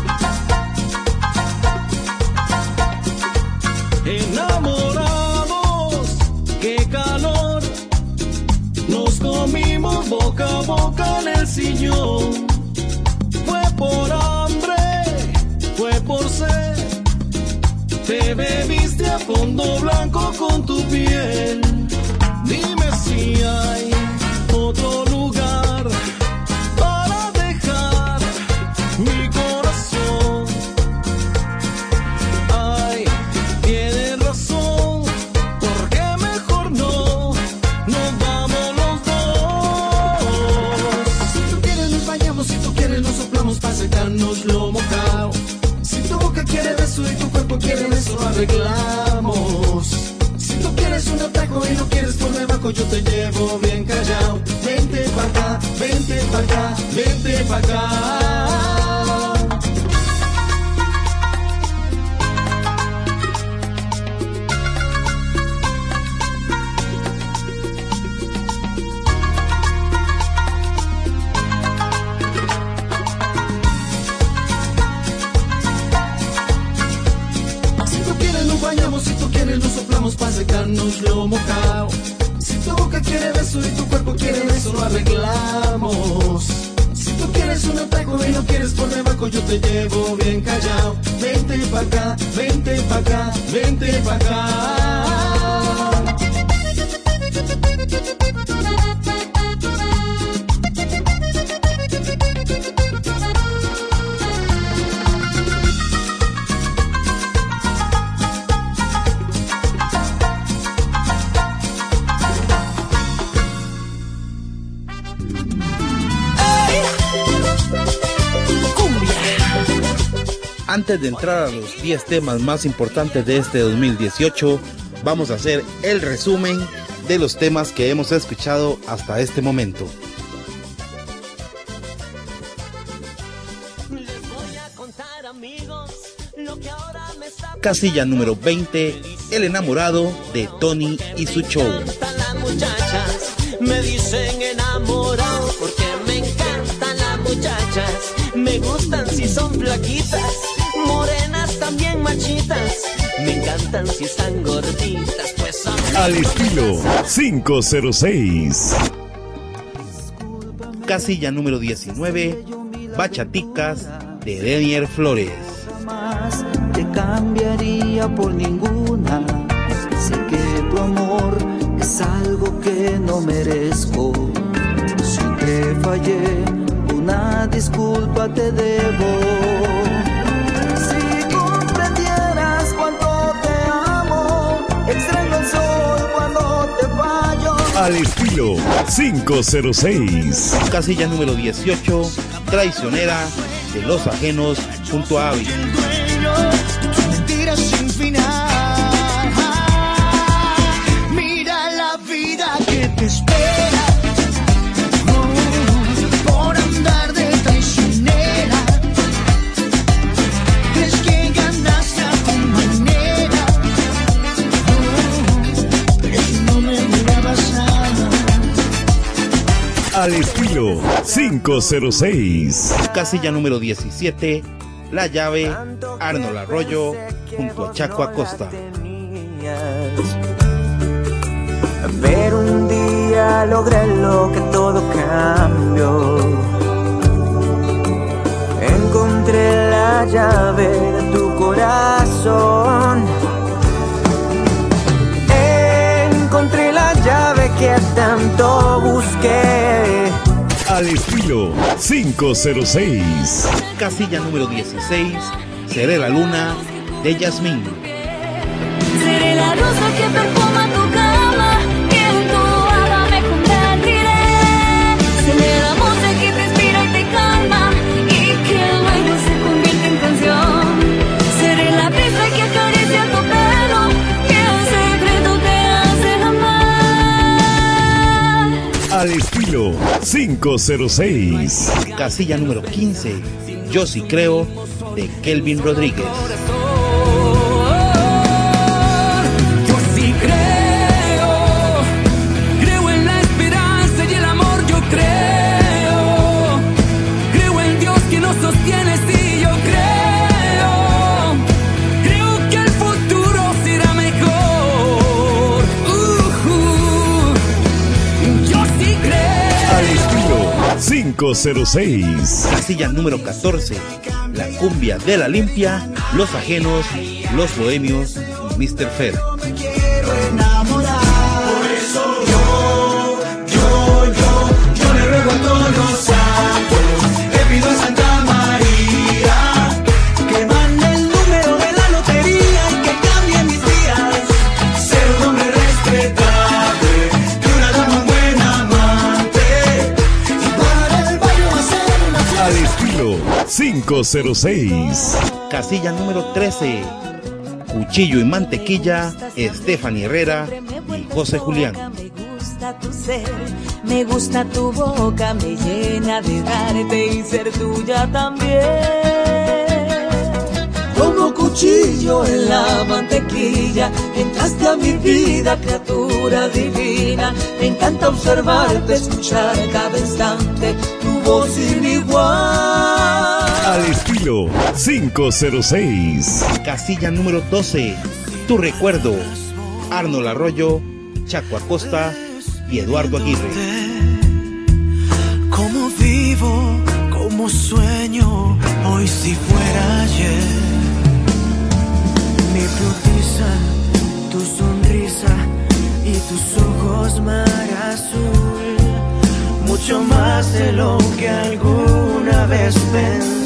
Enamorados, qué calor, nos comimos boca a boca en el sillón. Fue por hambre, fue por sed, te bebiste a fondo blanco con tu piel. Dime si hay otro lugar para dejar mi corazón. Ay, tienes razón, porque mejor no nos vamos los dos. Si tú quieres nos bañamos, si tú quieres nos soplamos para secarnos lo mojado. Si tu boca quiere beso y tu cuerpo quiere beso, lo arreglamos. Si tú quieres un atajo y no quieres por debajo, yo te llevo bien callado. Vente pa' acá, vente pa' acá, vente pa' acá. Si tú quieres nos soplamos para secarnos lo mojado. Si tu boca quiere beso y tu cuerpo quiere beso, lo arreglamos. Si tú quieres un atajo y no quieres por debajo, yo te llevo bien callado. Vente pa' acá, vente pa' acá, vente pa' acá. Antes de entrar a los 10 temas más importantes de este 2018, vamos a hacer el resumen de los temas que hemos escuchado hasta este momento. Casilla número 20, El enamorado de Tony y su show. Las muchachas me dicen enamorado porque me encantan las muchachas. Me gustan si son flaquitas, morenas también machitas. Me encantan si están gorditas, pues son... Al estilo 506. Casilla número 19, Bachaticas de Denier Flores. Jamás te cambiaría por ninguna. Sé que tu amor es algo que no merezco. Si te fallé, una disculpa te debo. Si comprendieras cuánto te amo, extraño el sol cuando te fallo. Al estilo 506. Casilla número 18, Traicionera de Los Ajenos junto a Avi. Mentiras sin final. Mira la vida que te espera, por andar de traicionera. Crees que ganaste a tu manera, pero si no me mirabas nada. Al estilo 506. Casilla número 17, La Llave, Arnold Arroyo junto a Chaco Acosta. Pero un día logré lo que todo cambió. Encontré la llave de tu corazón. Encontré la llave que tanto busqué. Al estilo 506. Casilla número 16, Seré la Luna de Yasmín. Seré la rosa que perfuma tu cama, que en tu hada me convertiré. Seré la música que te inspira y te calma, y que luego se convierte en canción. Seré la brisa que acaricia tu pelo, que en secreto te hace amar. Al estilo 506. Casilla número 15, Yo sí creo de Kelvin Rodríguez. Yo sí creo en la esperanza y el amor, yo creo en Dios que nos sostiene, sí, yo creo que el futuro será mejor, yo sí creo. Al estilo 506. Casilla número 14, La Cumbia de la Limpia, Los Ajenos, Los Bohemios y Mr. Fer. Por eso yo le ruego a todos los santos, le pido a Santa María que mande el número de la lotería y que cambie mis días. Ser un hombre respetable, de una dama buena amante, y para el barrio hacer una fiesta. Al estilo 506. Casilla número 13, Cuchillo y Mantequilla, Stephanie Herrera y José Julián. Me gusta tu ser, me gusta tu boca, me llena de darte y ser tuya también. Como cuchillo en la mantequilla, entraste a mi vida, criatura divina. Me encanta observarte, escuchar cada instante tu voz sin igual. Al estilo 506. Casilla número 12, Tu Recuerdo, Arnold Arroyo, Chaco Acosta y Eduardo Aguirre. Como vivo, como sueño, hoy si fuera ayer. Me hipnotiza tu sonrisa y tus ojos mar azul, mucho más de lo que alguna vez pensé.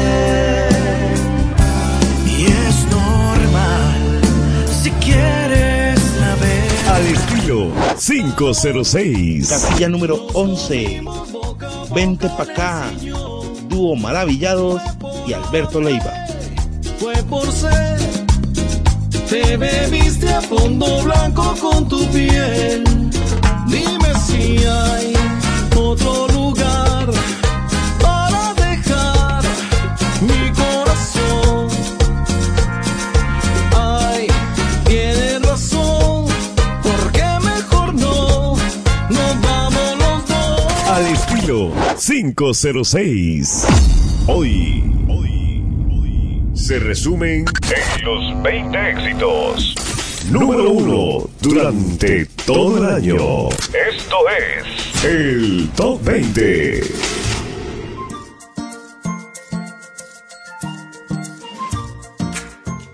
Y es normal si quieres saber. Al estilo 506. Casilla número 11, Vente pa' acá, Dúo Maravillados y Alberto Leiva. Fue por ser, te bebiste a fondo blanco con tu piel. Dime si hay otro lugar para dejar mi corazón. Ay, tienes razón, porque mejor no nos vamos los dos. Al estilo 506. Hoy se resumen En los 20 éxitos. número 1 durante todo el año. Esto es El Top 20.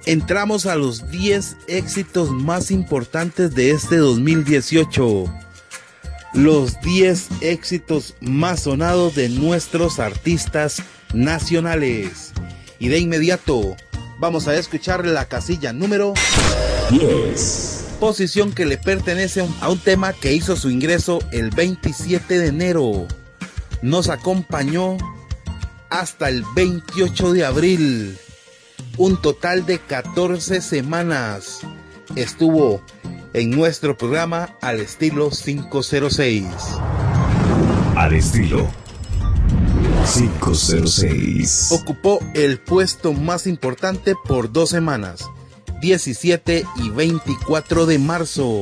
Entramos a los 10 éxitos más importantes de este 2018. Los 10 éxitos más sonados de nuestros artistas nacionales. Y de inmediato vamos a escuchar la casilla número 10. Posición que le pertenece a un tema que hizo su ingreso el 27 de enero. Nos acompañó hasta el 28 de abril. Un total de 14 semanas estuvo en nuestro programa Al Estilo 506. Al Estilo 506. Ocupó el puesto más importante por 2 semanas, 17 y 24 de marzo.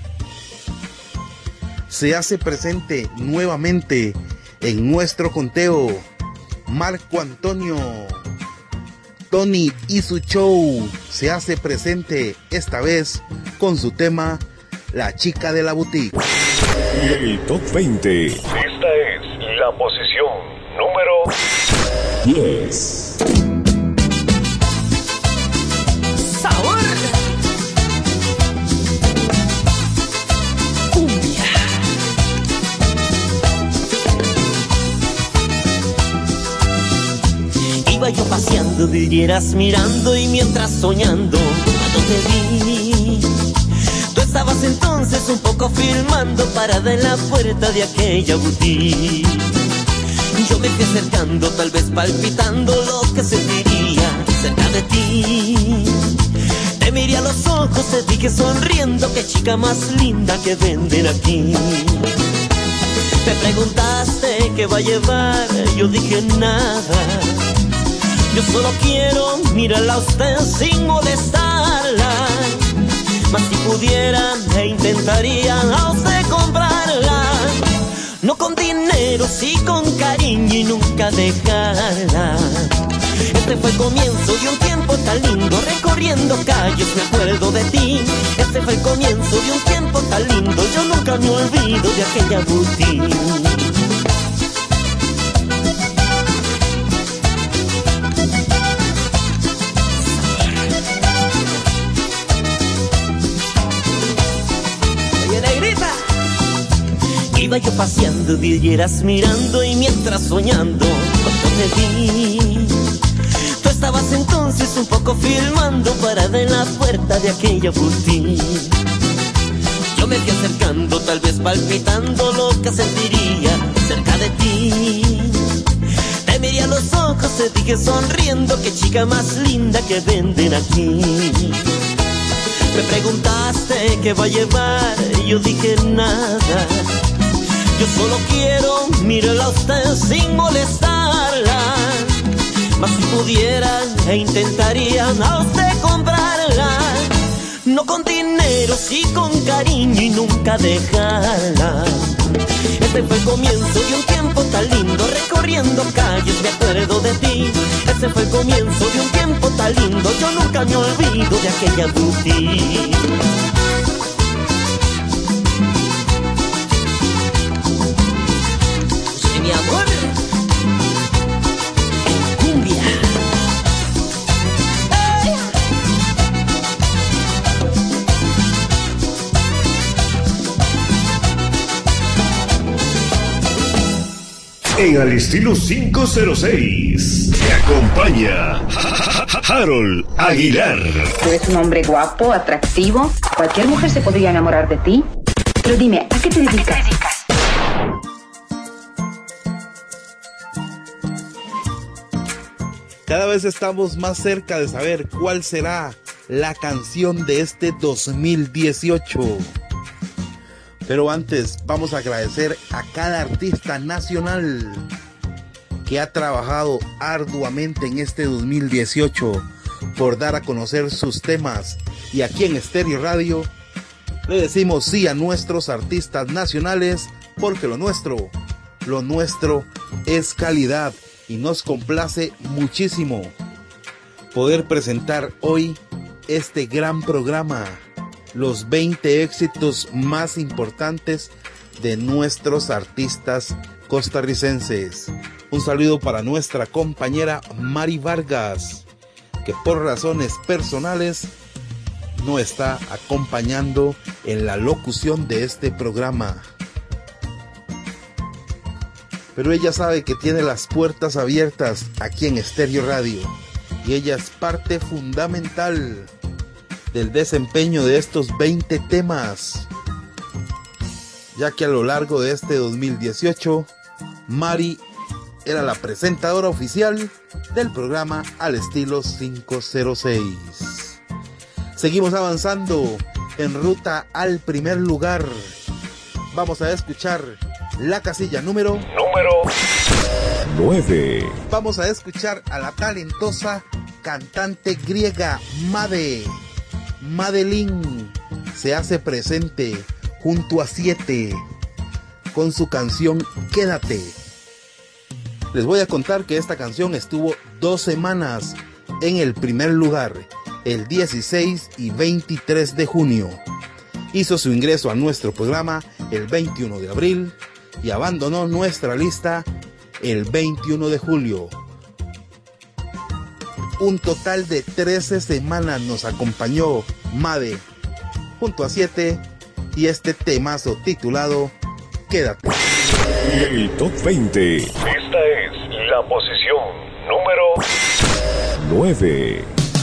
Se hace presente nuevamente en nuestro conteo Marco Antonio. Tony y su show se hace presente esta vez con su tema La Chica de la Boutique. El Top 20. Esta es la posición número 10. Sabor. Cumbia. Iba yo paseando, vieras mirando y mientras soñando, cuando te vi, tú estabas entonces un poco filmando parada en la puerta de aquella boutique. Yo me fui acercando, tal vez palpitando lo que sentiría cerca de ti. Te miré a los ojos, te dije sonriendo, qué chica más linda que venden aquí. Me preguntaste qué va a llevar, yo dije nada. Yo solo quiero mirarla a usted sin molestarla. Mas si pudiera e intentaría a usted comprarla. No con dinero, sí con cariño y nunca dejarla. Este fue el comienzo de un tiempo tan lindo, recorriendo calles me acuerdo de ti. Este fue el comienzo de un tiempo tan lindo, yo nunca me olvido de aquella boutique. Iba yo paseando, vieras mirando y mientras soñando, cuando te vi, tú estabas entonces un poco filmando parada en la puerta de aquella boutique. Yo me fui acercando, tal vez palpitando lo que sentiría cerca de ti. Te miré a los ojos, te dije sonriendo, qué chica más linda que venden aquí. Me preguntaste qué va a llevar, y yo dije nada. Yo solo quiero mirarla a usted sin molestarla. Mas si pudiera e intentaría a usted comprarla. No con dinero, sí con cariño y nunca dejarla. Este fue el comienzo de un tiempo tan lindo, recorriendo calles me acuerdo de ti. Este fue el comienzo de un tiempo tan lindo, yo nunca me olvido de aquella boutique. Mi amor, cumbia. En Al Estilo 506 te acompaña Harold Aguilar. Tú eres un hombre guapo, atractivo. Cualquier mujer se podría enamorar de ti. Pero dime, ¿a qué te dedicas? Cada vez estamos más cerca de saber cuál será la canción de este 2018. Pero antes vamos a agradecer a cada artista nacional que ha trabajado arduamente en este 2018 por dar a conocer sus temas. Y aquí en Estéreo Radio le decimos sí a nuestros artistas nacionales, porque lo nuestro es calidad. Y nos complace muchísimo poder presentar hoy este gran programa, los 20 éxitos más importantes de nuestros artistas costarricenses. Un saludo para nuestra compañera Mari Vargas, que por razones personales no está acompañando en la locución de este programa. Pero ella sabe que tiene las puertas abiertas aquí en Estéreo Radio y ella es parte fundamental del desempeño de estos 20 temas, ya que a lo largo de este 2018 Mari era la presentadora oficial del programa Al Estilo 506. Seguimos avanzando en ruta al primer lugar. Vamos a escuchar la casilla número 9. Vamos a escuchar a la talentosa cantante griega Madeline. Se hace presente junto a 7 con su canción Quédate. Les voy a contar que esta canción estuvo 2 semanas en el primer lugar, el 16 y 23 de junio. Hizo su ingreso a nuestro programa el 21 de abril y abandonó nuestra lista el 21 de julio. Un total de 13 semanas nos acompañó Made junto a 7 y este temazo titulado Quédate. El Top 20. Esta es la posición número 9.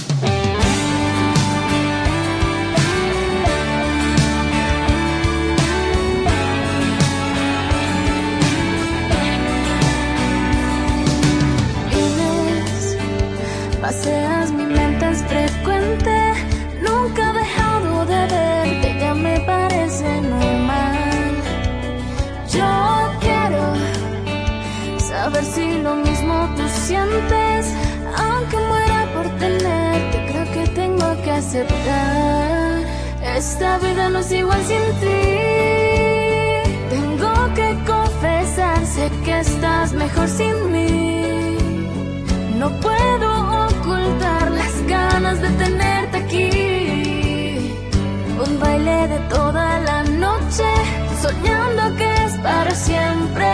Paseas mi mente, es frecuente. Nunca he dejado de verte, ya me parece normal. Yo quiero saber si lo mismo tú sientes. Aunque muera por tenerte, creo que tengo que aceptar. Esta vida no es igual sin ti. Tengo que confesar, sé que estás mejor sin mí. No puedo ocultar las ganas de tenerte aquí. Un baile de toda la noche, soñando que es para siempre.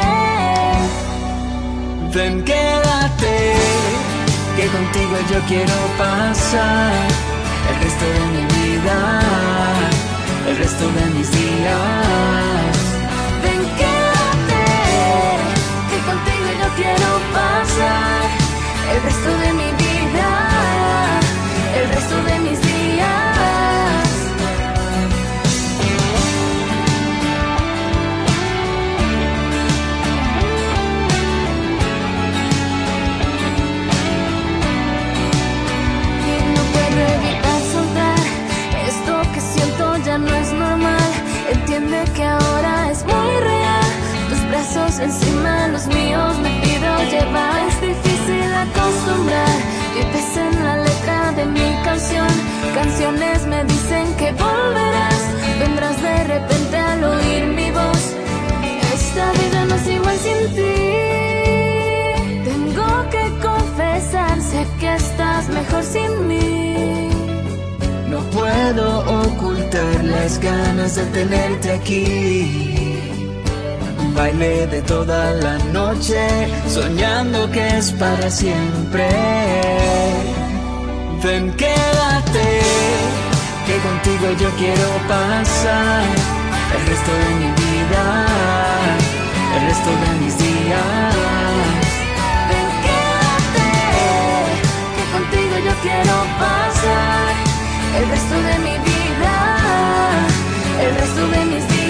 Ven, quédate, que contigo yo quiero pasar el resto de mi vida, el resto de mis días. Ven, quédate, que contigo yo quiero pasar el resto de mi vida, el resto de mis días. Y no puedo evitar soltar esto que siento, ya no es normal. Entiende que ahora es muy real. Tus brazos encima los míos me pido llevar. Es difícil acostumbrar, vives en la letra de mi canción. Canciones me dicen que volverás, vendrás de repente al oír mi voz. Esta vida no es igual sin ti. Tengo que confesar, sé que estás mejor sin mí. No puedo ocultar las ganas de tenerte aquí. Un baile de toda la noche, soñando que es para siempre. Ven, quédate, que contigo yo quiero pasar el resto de mi vida, el resto de mis días. Ven, quédate, que contigo yo quiero pasar el resto de mi vida, el resto de mis días.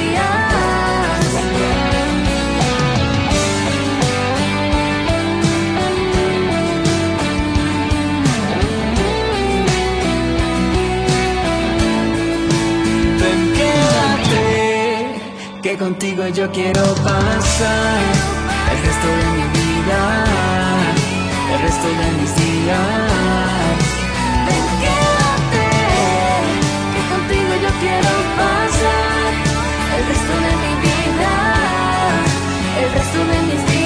Ven, quédate, que contigo yo quiero pasar el resto de mi vida, el resto de mis días. Ven, quédate, que contigo yo quiero pasar el resto de mi vida, el resto de mis días.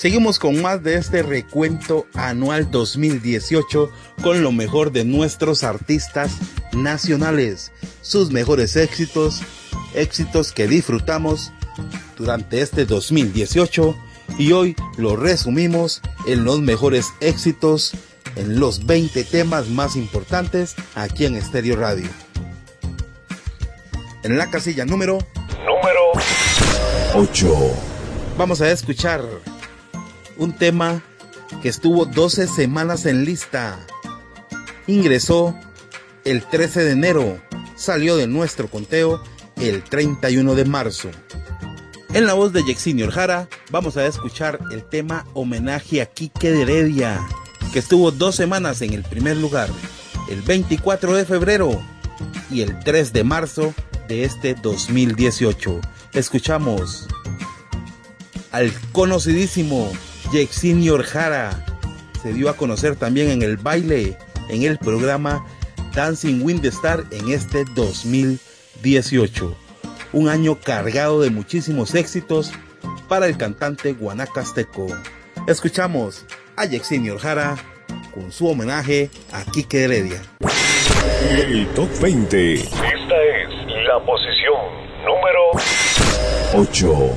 Seguimos con más de este recuento anual 2018 con lo mejor de nuestros artistas nacionales, sus mejores éxitos que disfrutamos durante este 2018 y hoy lo resumimos en los mejores éxitos, en los 20 temas más importantes aquí en Estéreo Radio. En la casilla número 8 vamos a escuchar un tema que estuvo 12 semanas en lista. Ingresó el 13 de enero, salió de nuestro conteo el 31 de marzo. En la voz de Yexinio Jara vamos a escuchar el tema Homenaje a Quique de Heredia, que estuvo 2 semanas en el primer lugar, el 24 de febrero y el 3 de marzo de este 2018. Escuchamos al conocidísimo Yexinio Jara. Se dio a conocer también en el baile, en el programa Dancing with the Stars en este 2018. Un año cargado de muchísimos éxitos para el cantante guanacasteco. Escuchamos a Yexinio Jara con su homenaje a Quique Heredia. El Top 20. Esta es la posición número 8.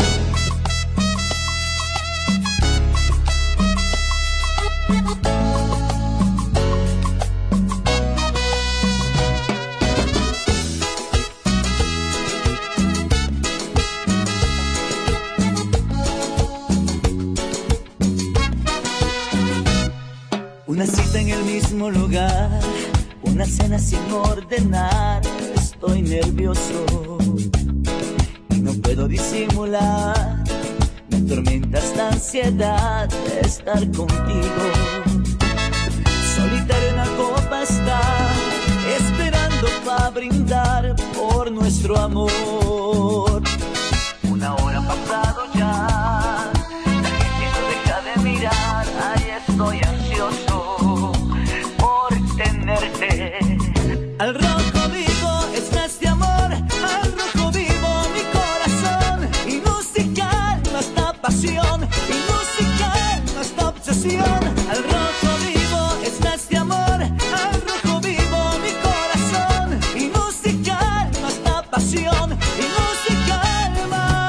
Una cita en el mismo lugar, una cena sin ordenar. Estoy nervioso y no puedo disimular. Me atormenta esta ansiedad de estar contigo. Solitario en la copa está, esperando para brindar por nuestro amor. 1 hora pasado ya, la gente no deja de mirar. Ahí estoy ansioso por tenerte. Al rojo vivo está este amor, al rojo vivo mi corazón. Y musical nuestra pasión, y musical nuestra obsesión. Al rojo vivo está este amor, al rojo vivo mi corazón. Y musical nuestra pasión, y musical más.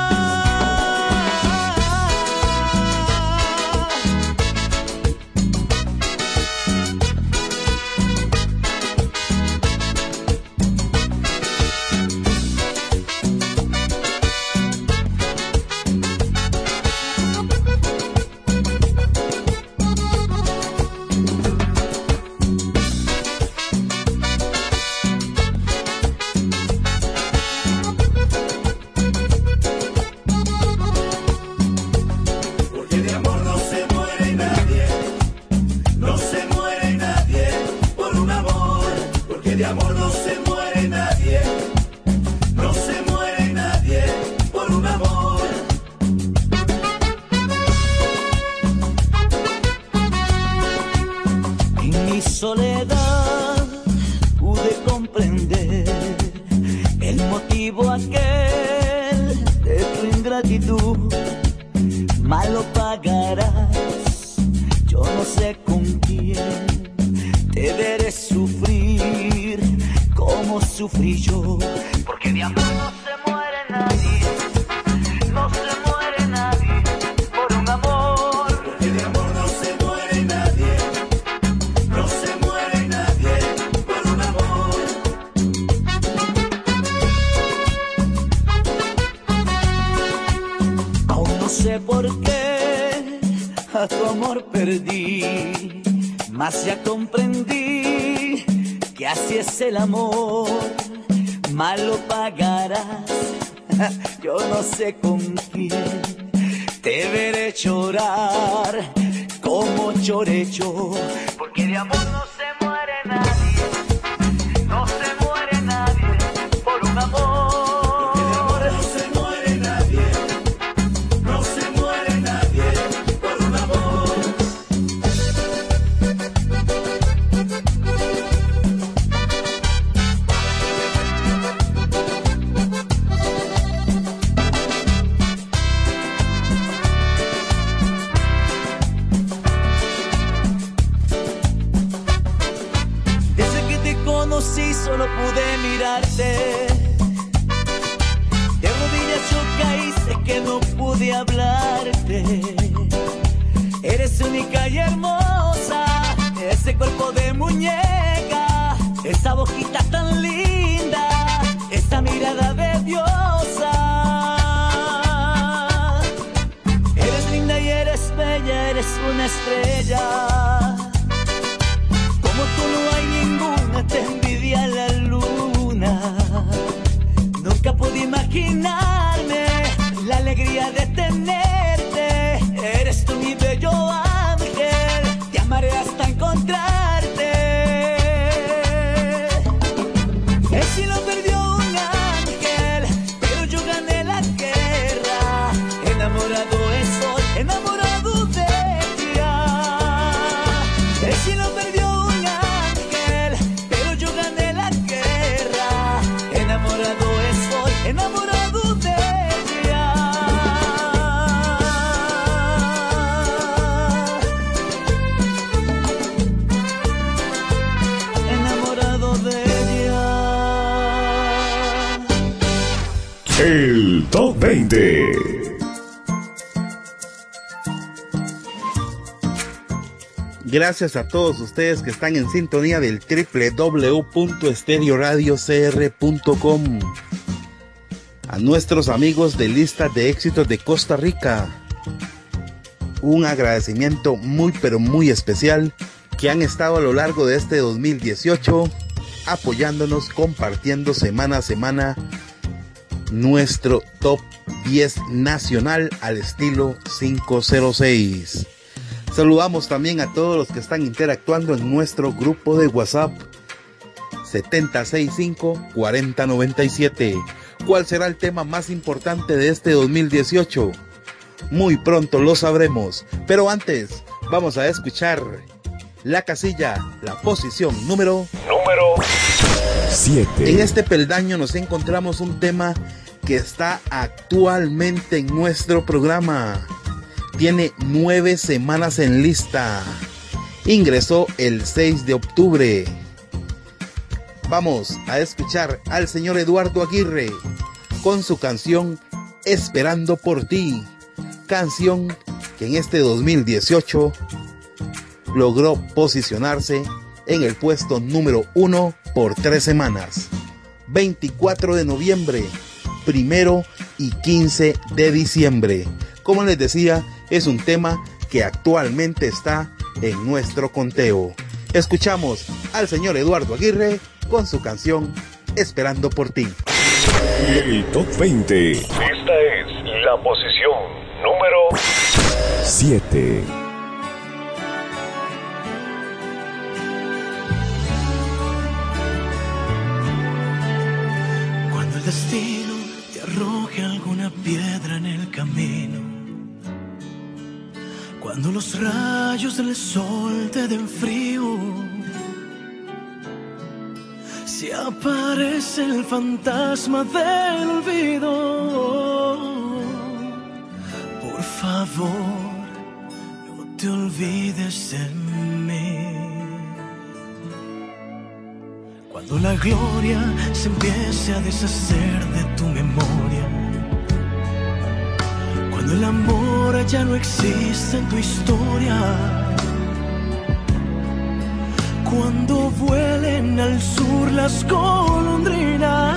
Porque de amor no se muere nadie, no se muere nadie por un amor. Porque de amor no se muere nadie, no se muere nadie por un amor. En mi soledad pude comprender el motivo aquel de tu ingratitud. Mal lo pagarás, yo no sé con quién te veré sufrir como sufrí yo. Porque de amor no se muere nadie, no se muere nadie por un amor. Porque de amor no se muere nadie, no se muere nadie por un amor. Aún no sé por qué a tu amor perdí, mas ya comprendí que así es el amor. Mal lo pagarás, yo no sé con quién te veré llorar como lloré yo. Porque de amor no se muere nadie, no se muere nadie por un amor. Porque de amor no se muere nadie, no se muere nadie por un amor. de hablarte. Eres única y hermosa, ese cuerpo de muñeca, esa boquita tan linda, esa mirada de diosa. Eres linda y eres bella, eres una estrella. Como tú no hay ninguna, te envidia la luna. Nunca pude imaginarme la alegría de tenerte. Eres tú mi bello ángel, te amaré hasta encontrarte. El cielo perdió un ángel, pero yo gané la guerra. Enamorado estoy, enamorado de ella. El cielo perdió un ángel, pero yo gané la guerra. Enamorado estoy, enamorado de ella. Enamorado de ella. El Top 20. Gracias a todos ustedes que están en sintonía del www.estereoradiocr.com. A nuestros amigos de Listas de Éxitos de Costa Rica, un agradecimiento muy pero muy especial, que han estado a lo largo de este 2018 apoyándonos, compartiendo semana a semana nuestro Top 10 nacional al estilo 506. Saludamos también a todos los que están interactuando en nuestro grupo de WhatsApp 765-4097. ¿Cuál será el tema más importante de este 2018? Muy pronto lo sabremos, pero antes vamos a escuchar la casilla, la posición número 7. En este peldaño nos encontramos un tema que está actualmente en nuestro programa. Tiene 9 semanas en lista. Ingresó el 6 de octubre. Vamos a escuchar al señor Eduardo Aguirre con su canción Esperando por ti. Canción que en este 2018 logró posicionarse en el puesto número 1 por 3 semanas. 24 de noviembre, 1 y 15 de diciembre. Como les decía, es un tema que actualmente está en nuestro conteo. Escuchamos al señor Eduardo Aguirre con su canción Esperando por ti. El Top 20. Esta es la posición número 7. Cuando el destino te arroje alguna piedra en el camino, cuando los rayos del sol te den frío, si aparece el fantasma del olvido, por favor, no te olvides de mí. Cuando la gloria se empiece a deshacer de tu memoria, cuando el amor ya no existe en tu historia, cuando vuelen al sur las golondrinas,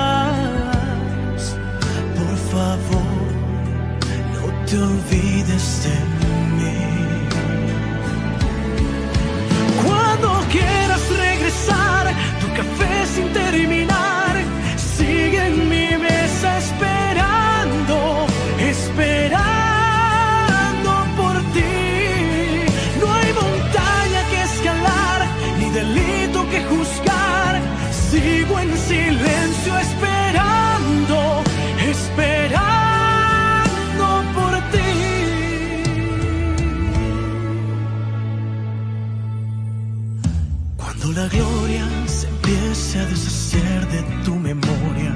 por favor, no te olvides de mí. Cuando quieras regresar, tu café sin terminar, sigue en mi mesa esperando, esperando por ti. No hay montaña que escalar, ni delito que juzgar. Sigo en silencio esperando, esperando por ti. Cuando la gloria se empiece a deshacer de tu memoria,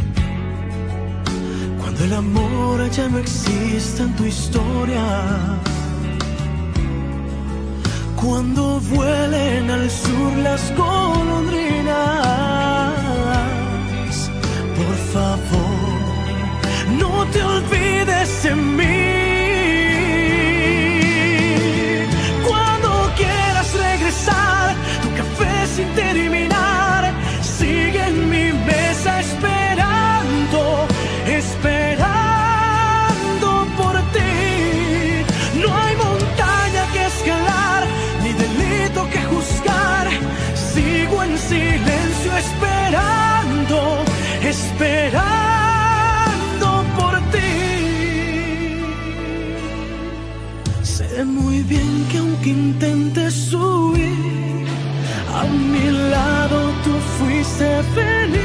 cuando el amor ya no exista en tu historia, cuando vuelen al sur las golondrinas, por favor, no te olvides de mí. Cuando quieras regresar, tu café sin terminar, sigue en mi mesa esperando, esperando por ti. No hay montaña que escalar, ni delito que juzgar. Sigo en silencio esperando, esperando por ti. Sé muy bien que aunque intentes huir, a mi lado tú fuiste feliz.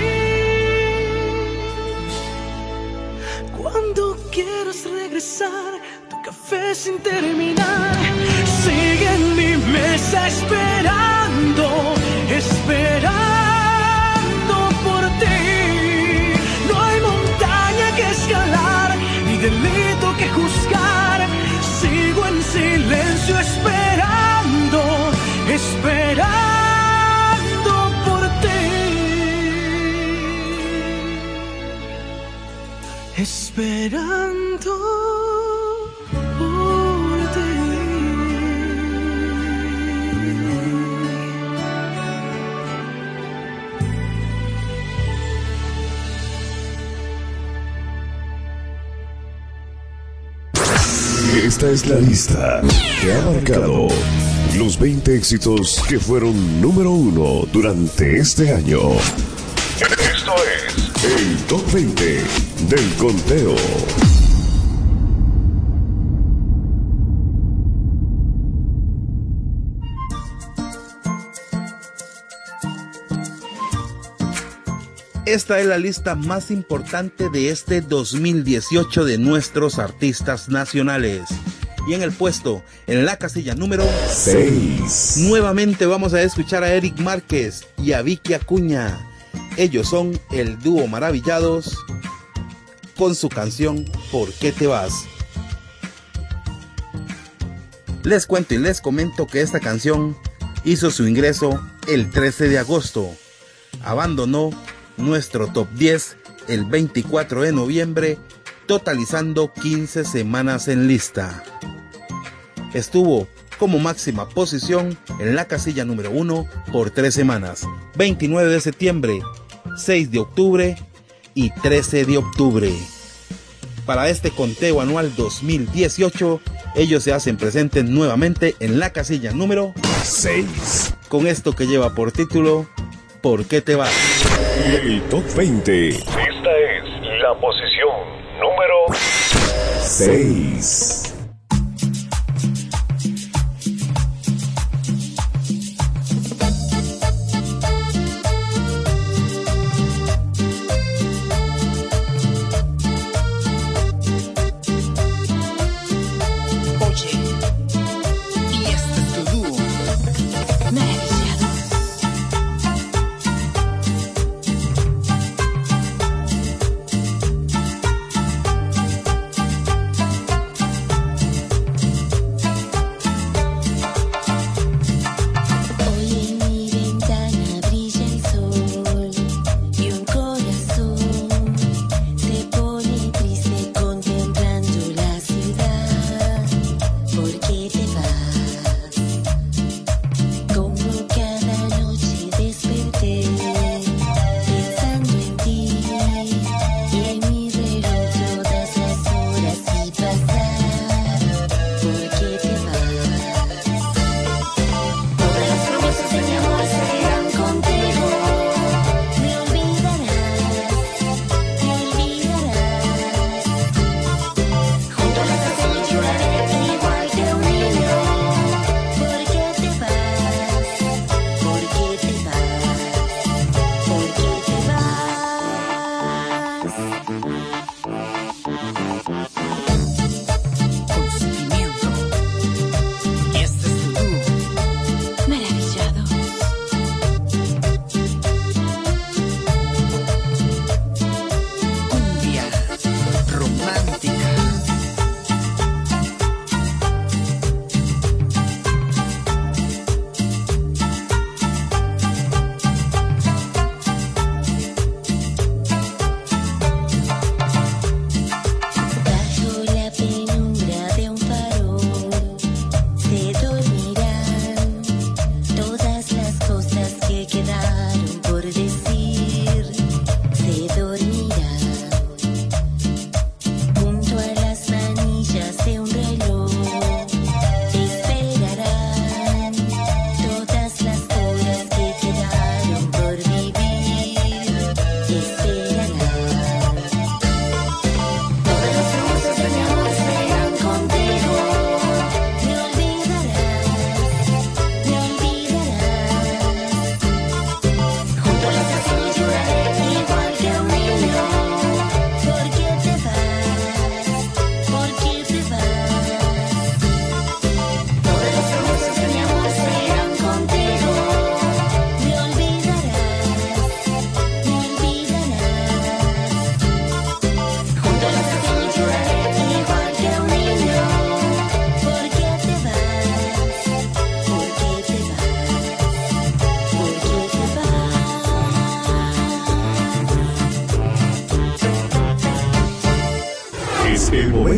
Cuando quieras regresar, tu café sin terminar, sigue en mi mesa esperando, esperando por ti. No hay montaña que escalar, ni delito que juzgar. Sigo en silencio esperando, esperando por ti. Esperando por ti. Esta es la lista que ha marcado los 20 éxitos que fueron número 1 durante este año. Esto es el Top 20 del conteo. Esta es la lista más importante de este 2018 de nuestros artistas nacionales. Y en el puesto, en la casilla número 6, nuevamente vamos a escuchar a Eric Márquez y a Vicky Acuña. Ellos son el dúo Maravillados con su canción ¿Por qué te vas? Les cuento y les comento que esta canción hizo su ingreso el 13 de agosto. Abandonó nuestro top 10 el 24 de noviembre, totalizando 15 semanas en lista. Estuvo como máxima posición en la casilla número 1 por 3 semanas, 29 de septiembre, 6 de octubre y 13 de octubre. Para este conteo anual 2018, ellos se hacen presentes nuevamente en la casilla número 6, con esto que lleva por título ¿Por qué te vas? El Top 20. Esta es la posición número 6.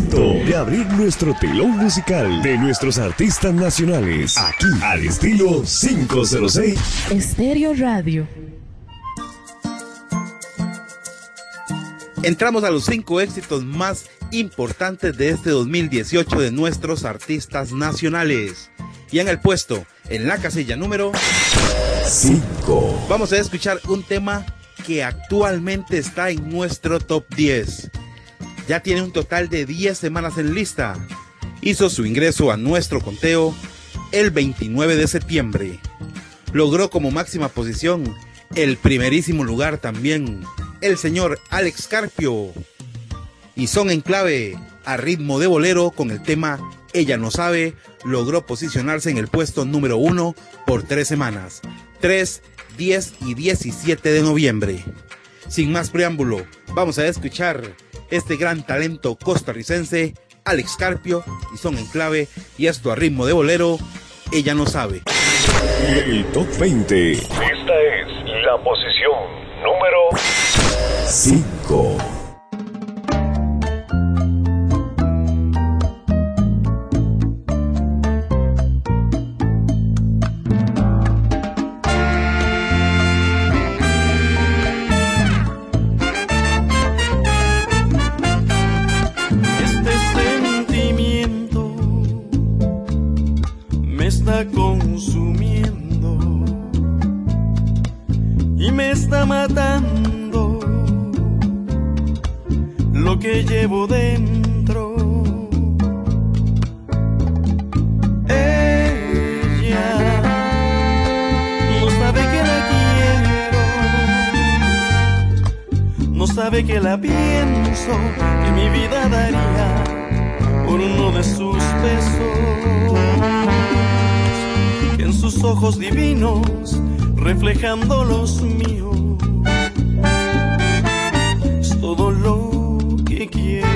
momento de abrir nuestro telón musical de nuestros artistas nacionales. Aquí, al estilo 506. Estéreo Radio. Entramos a los 5 éxitos más importantes de este 2018 de nuestros artistas nacionales. Y en el puesto, en la casilla número 5, vamos a escuchar un tema que actualmente está en nuestro top 10. Ya tiene un total de 10 semanas en lista. Hizo su ingreso a nuestro conteo el 29 de septiembre. Logró como máxima posición el primerísimo lugar también el señor Alex Carpio. Y Son en Clave, a ritmo de bolero, con el tema Ella no sabe, logró posicionarse en el puesto número 1 por 3 semanas, 3, 10 y 17 de noviembre. Sin más preámbulo, vamos a escuchar este gran talento costarricense, Alex Carpio, y Son en Clave, y esto a ritmo de bolero, Ella no sabe. El top 20. Esta es la posición número 5. Consumiendo y me está matando lo que llevo dentro. Ella no sabe que la quiero, no sabe que la pienso, que mi vida daría por uno de sus besos. En sus ojos divinos, reflejando los míos, es todo lo que quiero.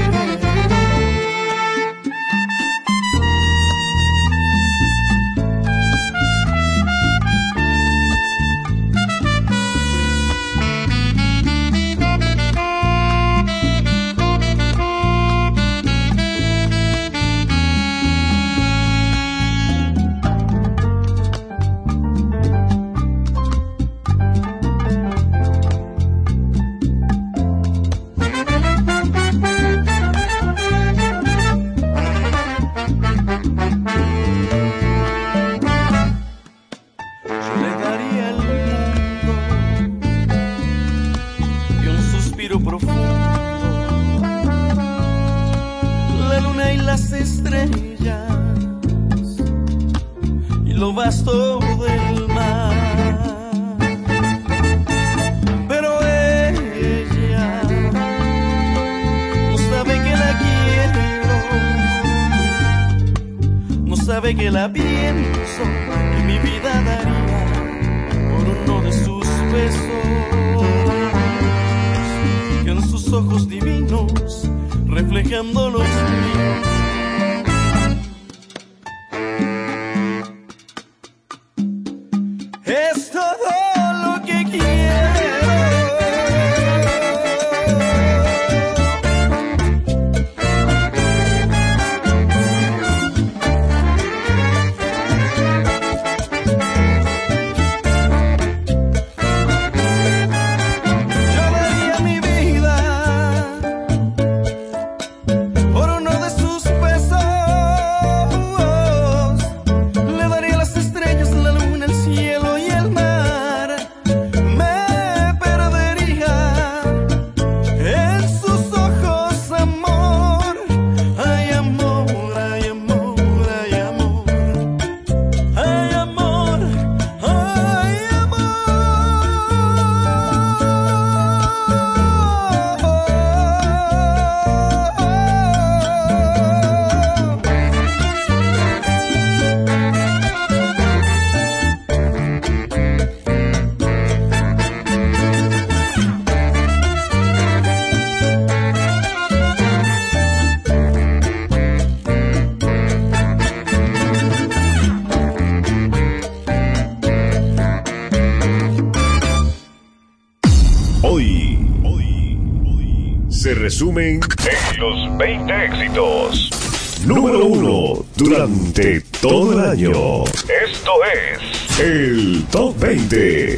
Que la pienso, que mi vida daría por uno de sus besos, que en sus ojos divinos, reflejando los míos, es todo lo que quiero. Por uno de sus resumen en los 20 éxitos. Número 1 durante todo el año. Esto es el Top 20.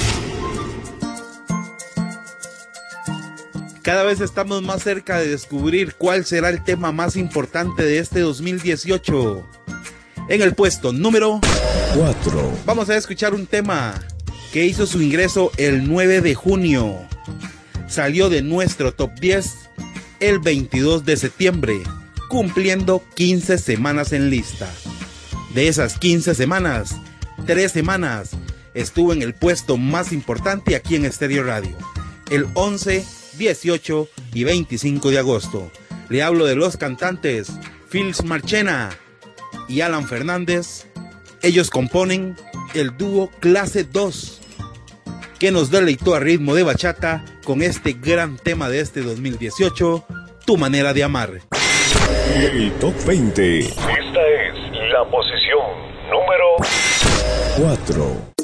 Cada vez estamos más cerca de descubrir cuál será el tema más importante de este 2018. En el puesto número 4. vamos a escuchar un tema que hizo su ingreso el 9 de junio. Salió de nuestro Top 10 el 22 de septiembre, cumpliendo 15 semanas en lista. De esas 15 semanas, 3 semanas estuvo en el puesto más importante aquí en Estéreo Radio. El 11, 18 y 25 de agosto. Le hablo de los cantantes Fils Marchena y Alan Fernández. Ellos componen el dúo Clase 2, que nos deleitó a ritmo de bachata con este gran tema de este 2018, Tu Manera de Amar. El Top 20. Esta es la posición número 4.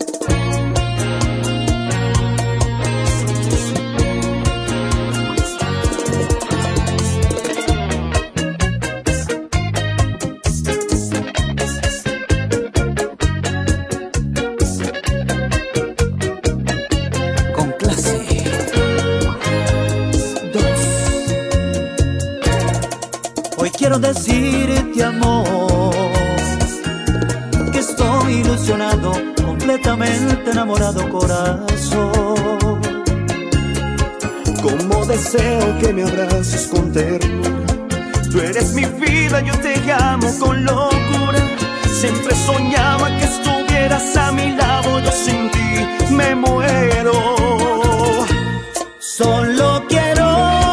Quiero decirte, amor, que estoy ilusionado, completamente enamorado, corazón. Como deseo que me abraces con ternura. Tú eres mi vida, yo te amo con locura. Siempre soñaba que estuvieras a mi lado, yo sin ti me muero. Solo quiero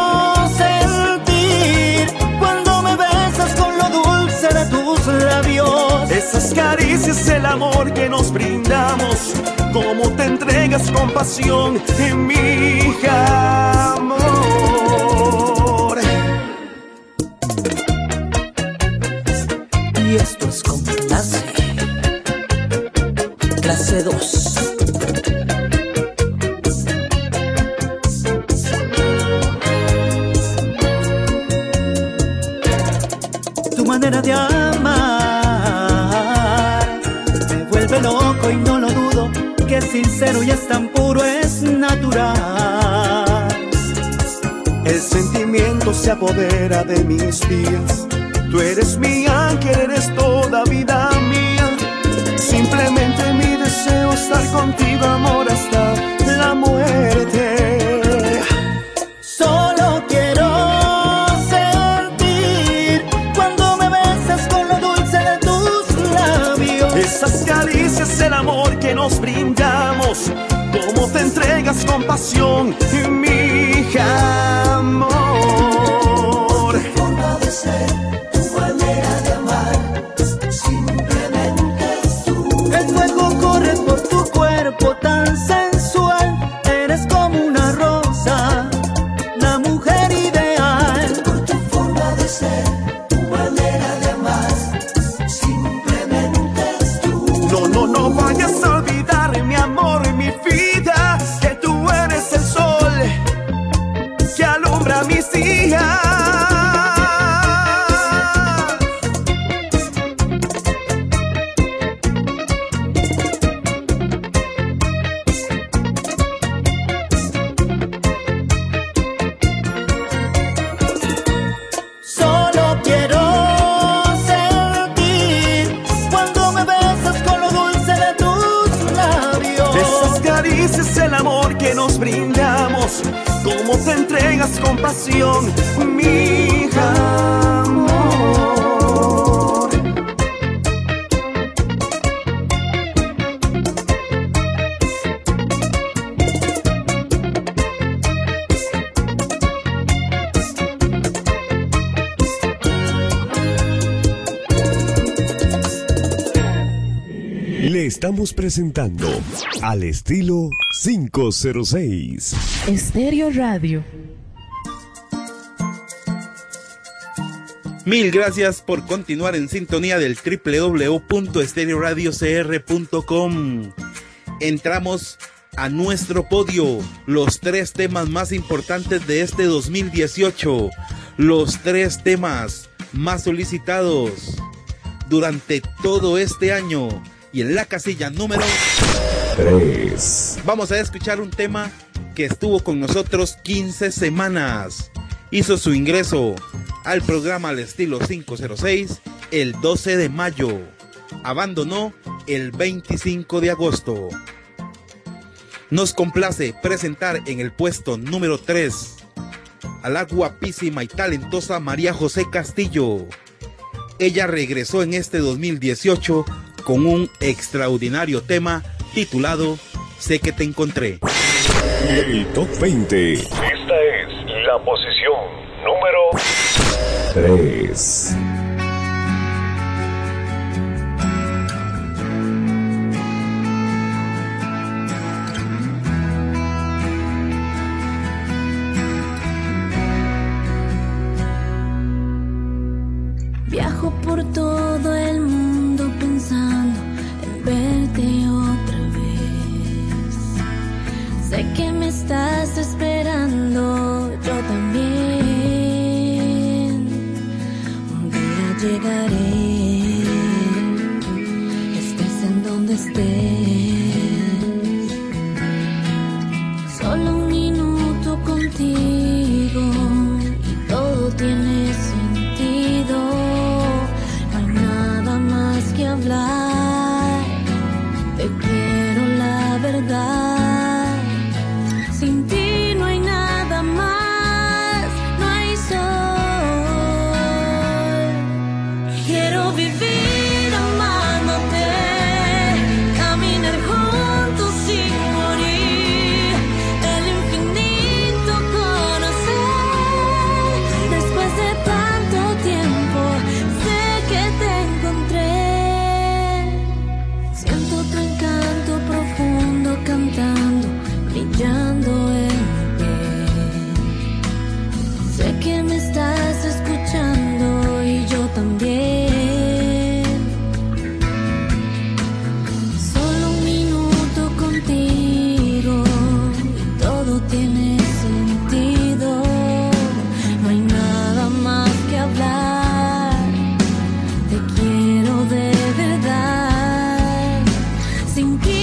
esas caricias, el amor que nos brindamos, cómo te entregas con pasión en mi amor. Y esto es con clase 2. Tu manera de amar loco y no lo dudo, que es sincero y es tan puro, es natural. El sentimiento se apodera de mis días. Tú eres mi ángel, eres toda vida mía. Simplemente mi deseo estar contigo, amor, hasta la muerte. Solo quiero sentir cuando me besas con lo dulce de tus labios. Esas caricias, el amor que nos brindamos, cómo te entregas con pasión, mi amor. Tu forma de ser, tu manera de amar, simplemente tú. El fuego corre por tu cuerpo tan sensual, eres como una rosa, la mujer ideal. Por tu forma de ser, tu manera de amar, simplemente tú. No vayas a olvidar, mi amor, mi vida, que tú eres el sol que alumbra mis días. Solo quiero sentir cuando me besas con lo dulce de tus labios. Esas caricias, el amor que nos brindamos, cómo te entregas con pasión, mi amor. Le estamos presentando Al Estilo 506. Estéreo Radio. Mil gracias por continuar en sintonía del www.estereoradiocr.com. Entramos a nuestro podio los 3 temas más importantes de este 2018, los 3 temas más solicitados durante todo este año. Y en la casilla número 3 vamos a escuchar un tema que estuvo con nosotros 15 semanas. Hizo su ingreso al programa Al Estilo 506 el 12 de mayo. Abandonó el 25 de agosto. Nos complace presentar en el puesto número 3 a la guapísima y talentosa María José Castillo. Ella regresó en este 2018 con un extraordinario tema titulado Sé que te encontré. El Top 20. Esta es la posición número 3. Viajo por todo el mundo pensando en verte otra vez. Sé que me estás esperando, yo también. Un día llegaré, estés en donde estés. Solo un minuto contigo y todo tiene sentido. Hablar, te quiero la verdad. Sin ti no hay nada más, no hay sol. Quiero vivir amándote, caminar juntos sin morir, el infinito conocer. Después de tanto tiempo, sé que te encontré. Cantando, brillando en ti. Sé que me estás escuchando y yo también. Solo un minuto contigo y todo tiene sentido. No hay nada más que hablar. Te quiero de verdad. Sin ti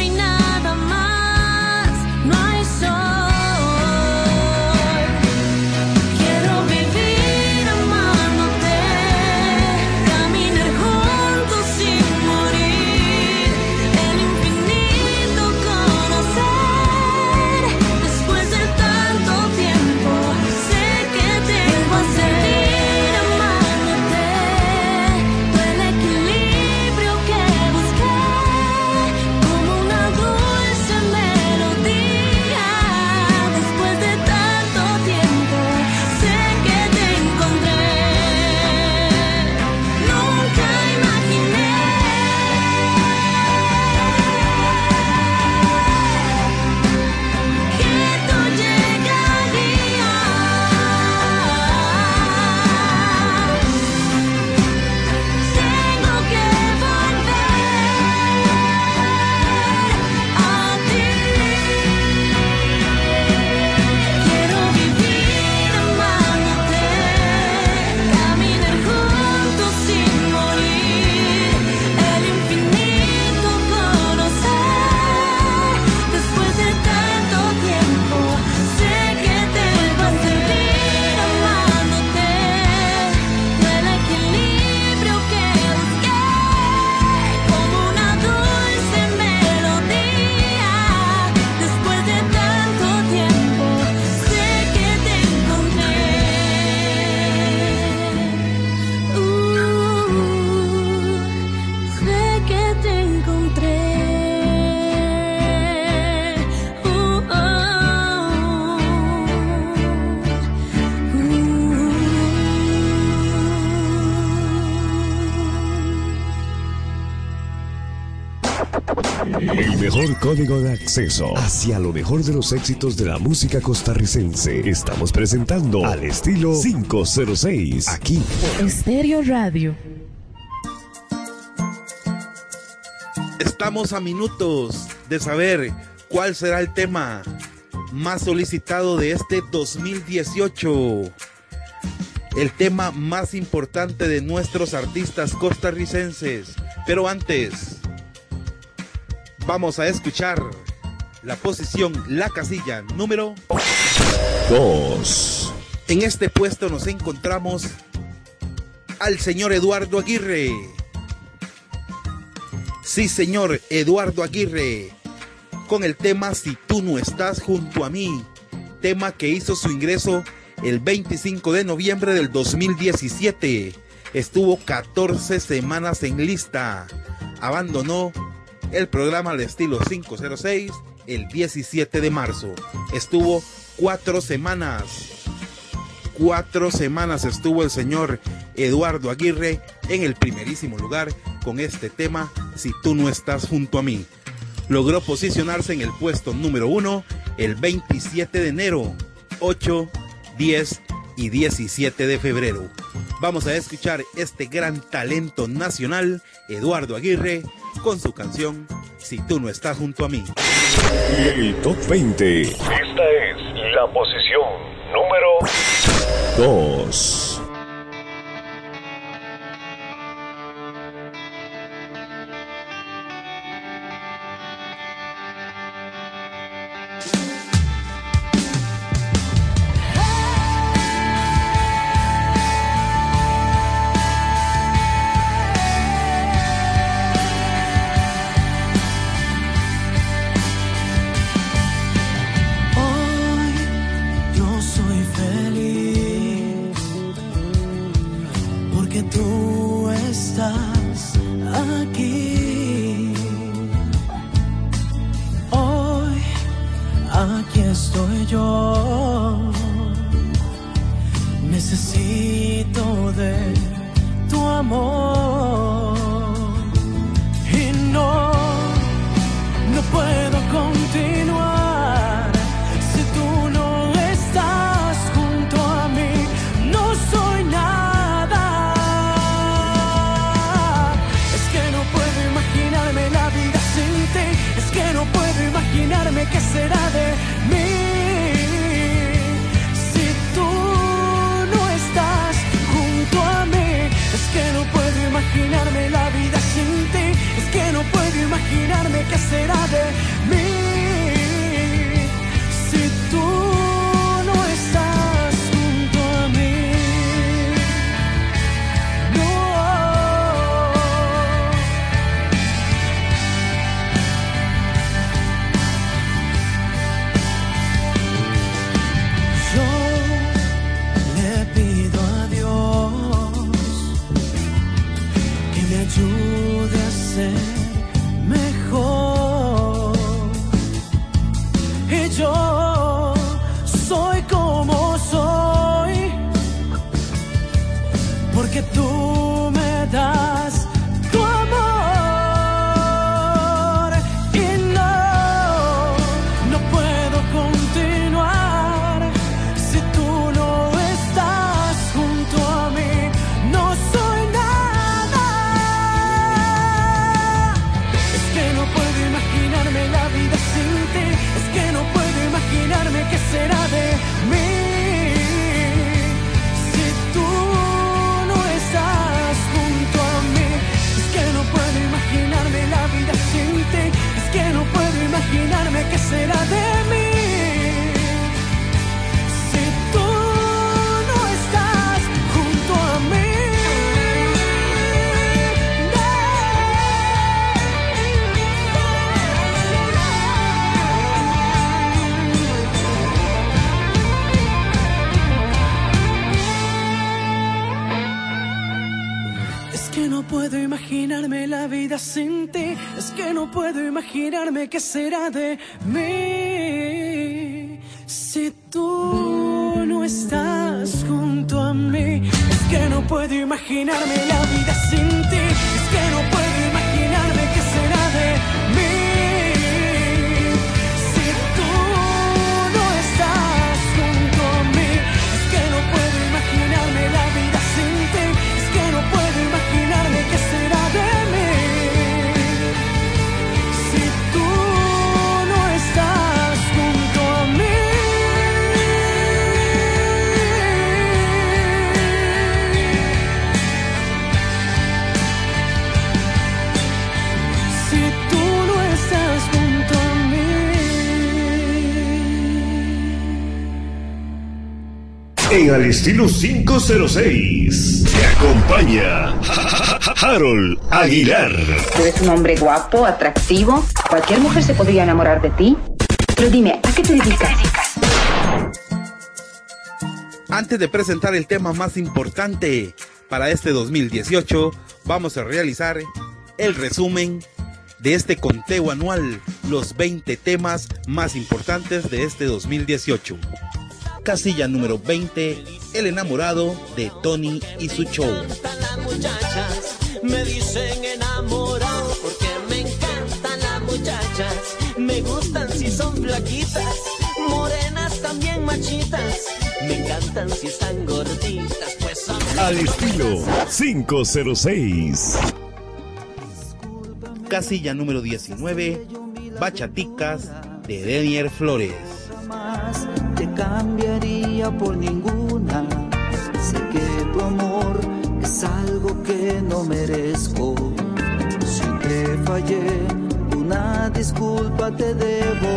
El mejor código de acceso hacia lo mejor de los éxitos de la música costarricense. Estamos presentando Al Estilo 506, aquí por Estéreo Radio. Estamos a minutos de saber ¿Cuál será el tema más solicitado de este 2018? El tema más importante de nuestros artistas costarricenses. Pero antes, vamos a escuchar la posición, la casilla número 2. En este puesto nos encontramos al señor Eduardo Aguirre. Sí, señor, Eduardo Aguirre, con el tema Si tú no estás junto a mí, tema que hizo su ingreso el 25 de noviembre del 2017. Estuvo 14 semanas en lista. Abandonó el programa al estilo 506 el 17 de marzo. Estuvo 4 semanas. 4 semanas estuvo el señor Eduardo Aguirre en el primerísimo lugar con este tema Si tú no estás junto a mí. Logró posicionarse en el puesto número 1 el 27 de enero, 8, 10 y 17 de febrero. Vamos a escuchar este gran talento nacional, Eduardo Aguirre, con su canción Si tú no estás junto a mí. El Top 20. Esta es la posición número 2. ¿Qué será de mí si tú no estás junto a mí? Es que no puedo imaginarme la vida sin ti. Es que no puedo imaginarme qué será de mí si tú no estás junto a mí. Es que no puedo imaginarme la vida sin ti. Es que no puedo imaginarme qué será de mí. Está En Al Estilo 506 te acompaña Harold Aguilar. Tú eres un hombre guapo, atractivo. Cualquier mujer se podría enamorar de ti. Pero dime, ¿a qué te dedicas? Antes de presentar el tema más importante para este 2018, vamos a realizar el resumen de este conteo anual, los 20 temas más importantes de este 2018. Casilla número 20, El enamorado de Tony y su show. Las muchachas me dicen enamorado porque me encantan las muchachas. Me gustan si son flaquitas, morenas también machitas. Me encantan si están gorditas, pues son... Al Estilo 506. Casilla número 19, Bachaticas de Denier Flores. Jamás te cambiaría por ninguna. Sé que tu amor es algo que no merezco. Si te fallé, una disculpa te debo.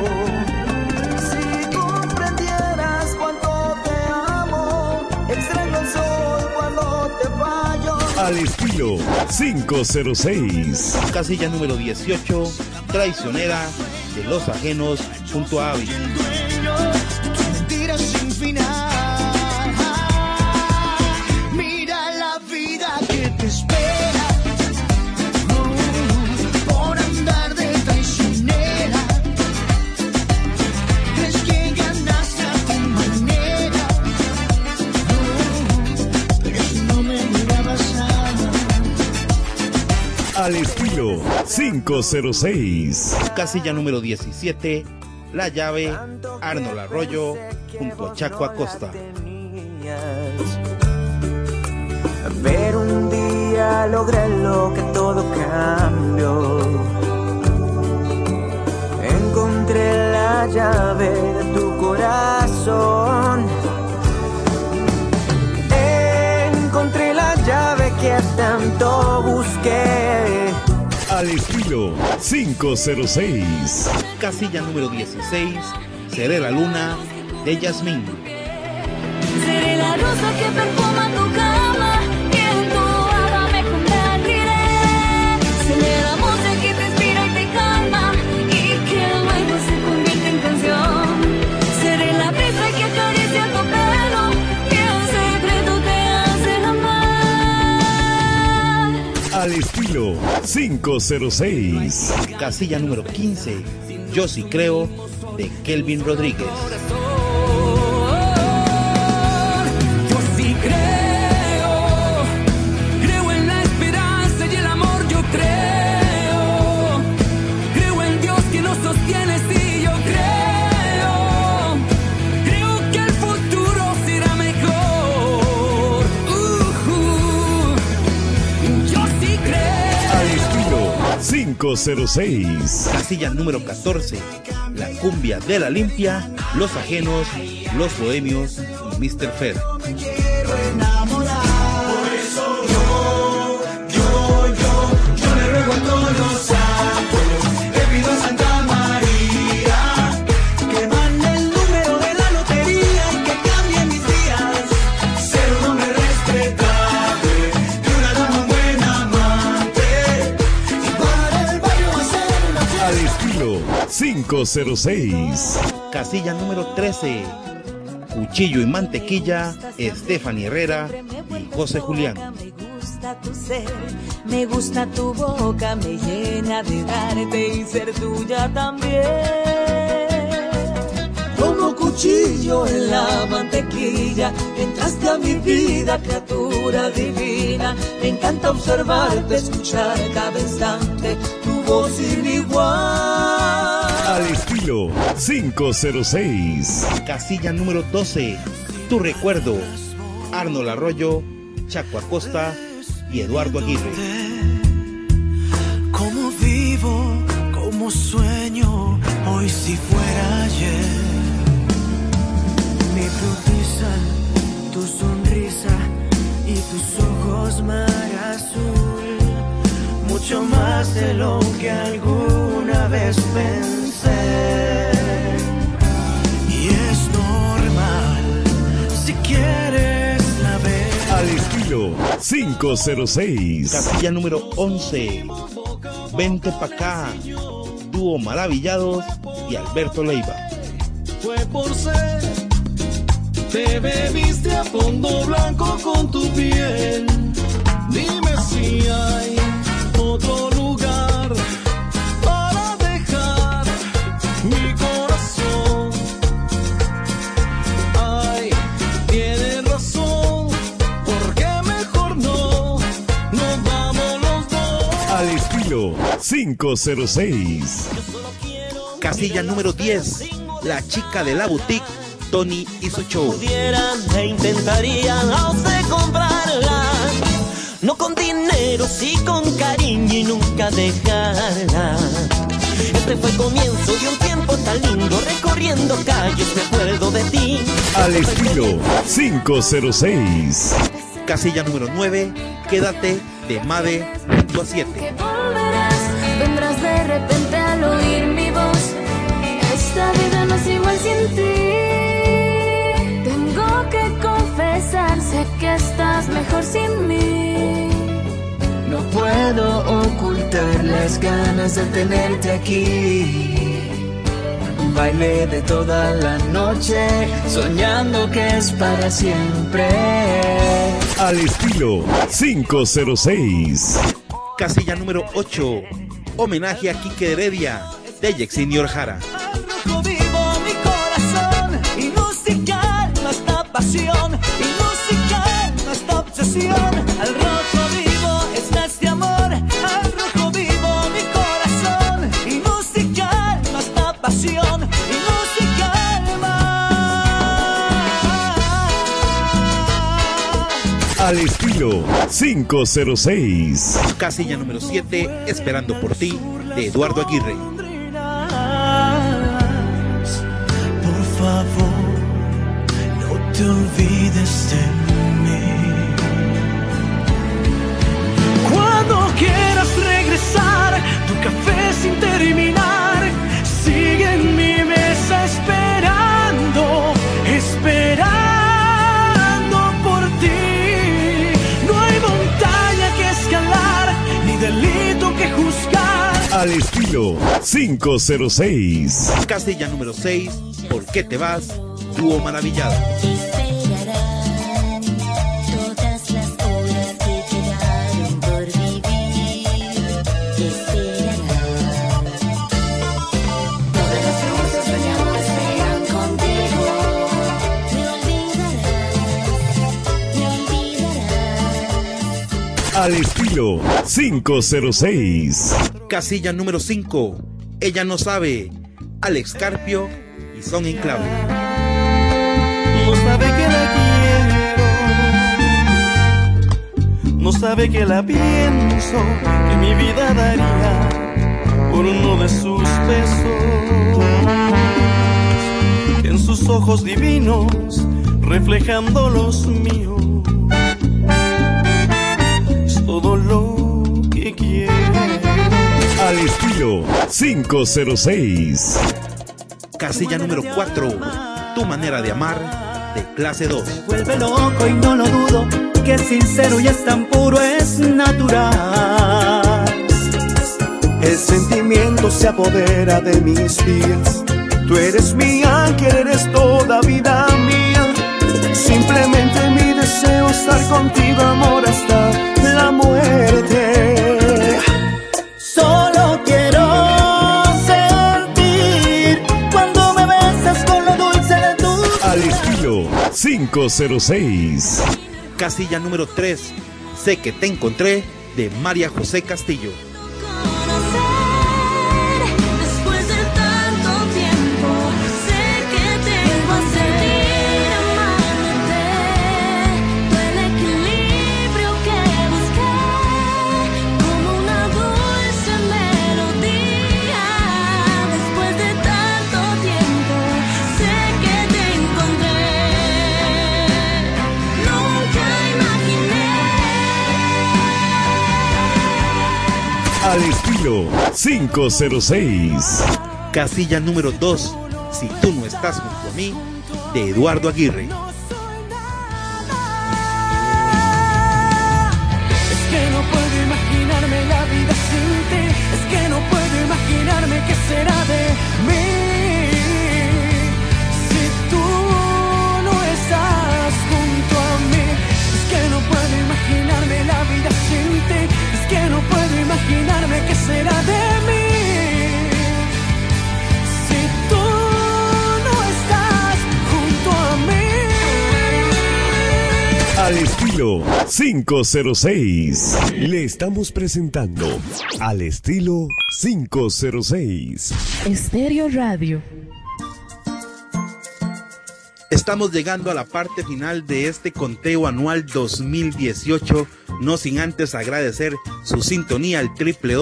Si comprendieras cuánto te amo, extraño el sol cuando te fallo. Al Estilo 506. Casilla número 18, Traicionera de Los Ajenos junto a Avi. Mentiras sin final. Mira la vida que te espera por andar de traicionera. Crees que ganaste a tu manera, pero si no me mirabas Al Estilo 506. Casilla número 17, La Llave, Arnold Arroyo junto a Chaco Acosta. Pero un día logré lo que todo cambió. Encontré la llave de tu corazón. Encontré la llave que tanto busqué. Al Estilo 506. Casilla número 16, Seré la Luna de Yasmín. Seré la rosa que perfuma tu cama y en tu hada me convertiré. Seré la música que te inspira y te calma y que luego se convierte en canción. Seré la brisa que acaricia tu pelo y en secreto te hace amar. Al Estilo 506. Casilla número 15, Yo sí creo de Kelvin Rodríguez. Yo sí creo, creo en la esperanza y el amor, yo creo en Dios que nos sostiene, sí, yo creo que el futuro será mejor. Yo sí creo. Al Estilo 506. Casilla número 14, La Cumbia de la Limpia, Los Ajenos, Los Bohemios y Mr. Fer. Quiero enamorar. Por eso yo le ruego a todos los santos, le pido a Santa María que mande el número de la lotería y que cambie mis días. Ser un hombre respetable y una dama buena amante. Y para el barrio hacer una fiesta. Al Estilo 506. Casilla número 13, Cuchillo y Mantequilla, Stephanie Herrera y José Julián. Me gusta tu ser, me gusta tu boca, me llena de darte y ser tuya también. Como cuchillo en la mantequilla, entraste a mi vida, criatura divina. Me encanta observarte, escuchar cada instante tu voz sin igual. Al Estilo 506. Casilla número 12, Tu Recuerdo, Arnold Arroyo, Chaco Acosta y Eduardo Aguirre. Como vivo, como sueño, hoy si fuera ayer. Me hipnotizan tu sonrisa y tus ojos mar azul. Mucho más de lo que alguna vez pensé. Y es normal si estilo 506. Casilla número 11. Vente pa' acá. Dúo Maravillados y Alberto Leiva. Fue por ser, te bebiste a fondo blanco con tu piel. Dime si hay otro lugar para dejar mi corazón. Ay, tienes razón, porque mejor no nos vamos los dos. Al estilo 506. Casilla número 10. La chica de la boutique, Tony y su show. Pudiera e intentaría a usted comprarla, no con dinero, sí con cariño y nunca dejarla. Este fue el comienzo de un tiempo tan lindo, recorriendo calles me acuerdo de ti. Al estilo 506. Casilla número 9. Quédate de Made 7. Vendrás de repente al oír mi voz. Esta vida no es igual sin ti. Tengo que confesar, sé que estás mejor sin mí. No puedo ocultar las ganas de tenerte aquí. Un baile de toda la noche, soñando que es para siempre. Al estilo 506. Casilla número 8. Homenaje a Quique Heredia de Yexinio Jara. Vivo mi corazón y musical nuestra pasión, y musical nuestra obsesión. Al rojo vivo está este amor, al rojo vivo mi corazón, y musical nuestra pasión, y musical más. Al estilo 506. Casilla número 7. Esperando por ti de Eduardo Aguirre. Por favor, no te olvides de mí. Cuando quieras regresar, tu café sin terminar, sigue en mi mesa esperando, esperando por ti. No hay montaña que escalar, ni delito que juzgar. Al estilo 506. Casilla número 6. ¿Por qué te vas? Dúo Maravillado. Esperarán todas las horas que quedaron por vivir. Esperarán. Todas las cosas de mi amor esperan contigo. Me olvidarás. Al estilo 506. Casilla número 5. Ella no sabe. Alex Carpio y Son Enclave. No sabe que la quiero, no sabe que la pienso, que mi vida daría por uno de sus besos. En sus ojos divinos, reflejando los míos, es todo lo que quiero. Al estilo 506. Casilla número 4. Tu manera de amar de Clase 2. Vuelve loco y no lo dudo, que es sincero y es tan puro, es natural. El sentimiento se apodera de mis días. Tú eres mi ángel, eres toda vida mía. Simplemente mi deseo estar contigo, amor, hasta la muerte. Solo quiero sentir cuando me besas con lo dulce de tu. Al estilo 506. Casilla número 3. Sé que te encontré de María José Castillo. Después de tanto tiempo, sé que tengo a sentir amándote. Fue el equilibrio que busqué, como una dulce melodía. Después de tanto tiempo, sé que te encontré. Nunca imaginé. Al estilo 506. Casilla número 2. Si tú no estás junto a mí de Eduardo Aguirre. 506. Le estamos presentando Al Estilo 506. Estéreo Radio. Estamos llegando a la parte final de este conteo anual 2018, no sin antes agradecer su sintonía al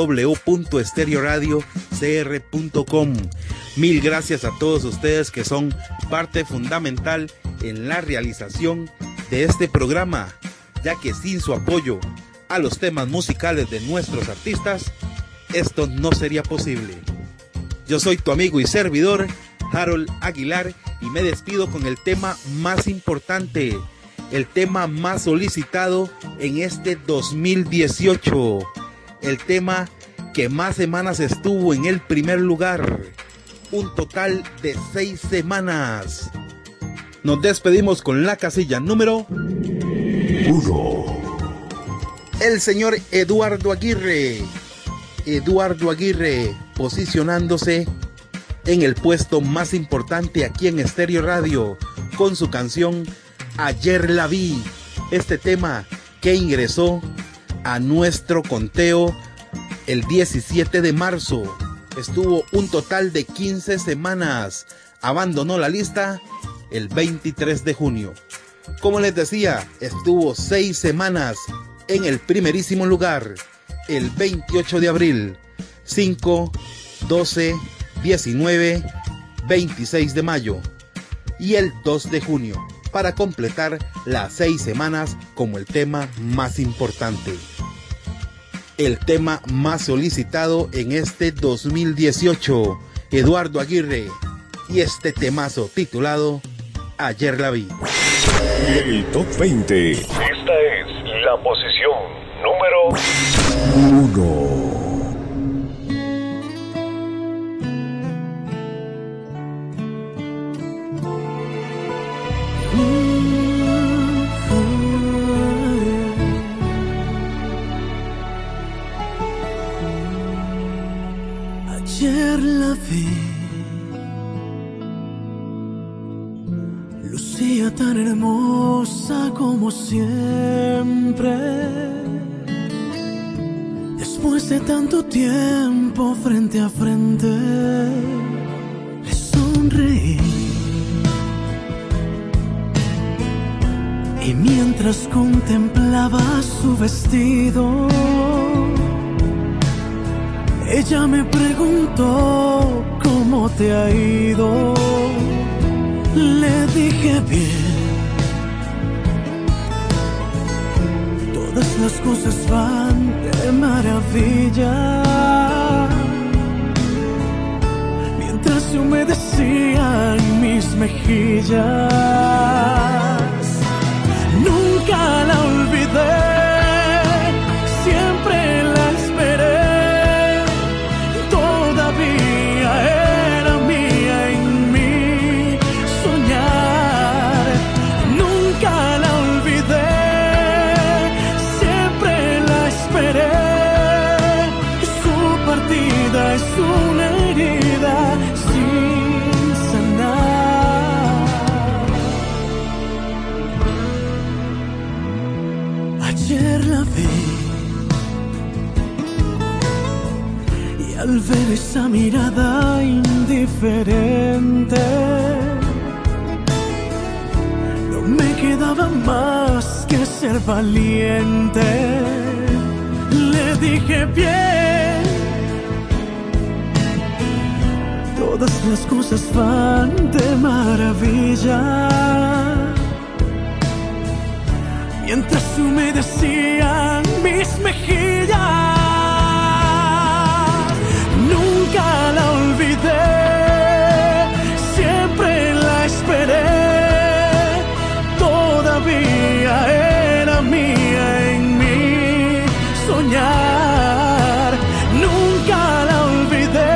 www.estereoradiocr.com. Mil gracias a todos ustedes que son parte fundamental en la realización de este programa, ya que sin su apoyo a los temas musicales de nuestros artistas, esto no sería posible. Yo soy tu amigo y servidor, Harold Aguilar, y me despido con el tema más importante, el tema más solicitado en este 2018, el tema que más semanas estuvo en el primer lugar, un total de 6 semanas. Nos despedimos con la casilla número 1. El señor Eduardo Aguirre posicionándose en el puesto más importante aquí en Estéreo Radio con su canción Ayer la vi, este tema que ingresó a nuestro conteo el 17 de marzo. Estuvo un total de 15 semanas, abandonó la lista el 23 de junio. Como les decía, estuvo 6 semanas en el primerísimo lugar, el 28 de abril, 5, 12, 19, 26 de mayo y el 2 de junio, para completar las 6 semanas como el tema más importante. El tema más solicitado en este 2018, Eduardo Aguirre, y este temazo titulado Ayer la vi. El Top 20. Esta es la posición número 1. Ayer la vi, lucía tan hermosa como siempre. Después de tanto tiempo frente a frente, le sonreí. Y mientras contemplaba su vestido, ella me preguntó cómo te ha ido. Le dije bien, todas las cosas van de maravilla. Mientras se humedecían mis mejillas, nunca la olvidé, siempre la esperé. Una herida sin sanar. Ayer la vi y al ver esa mirada indiferente, no me quedaba más que ser valiente. Le dije bien, todas las cosas van de maravilla. Mientras humedecían mis mejillas, nunca la olvidé, siempre la esperé. Todavía era mía en mi soñar. Nunca la olvidé,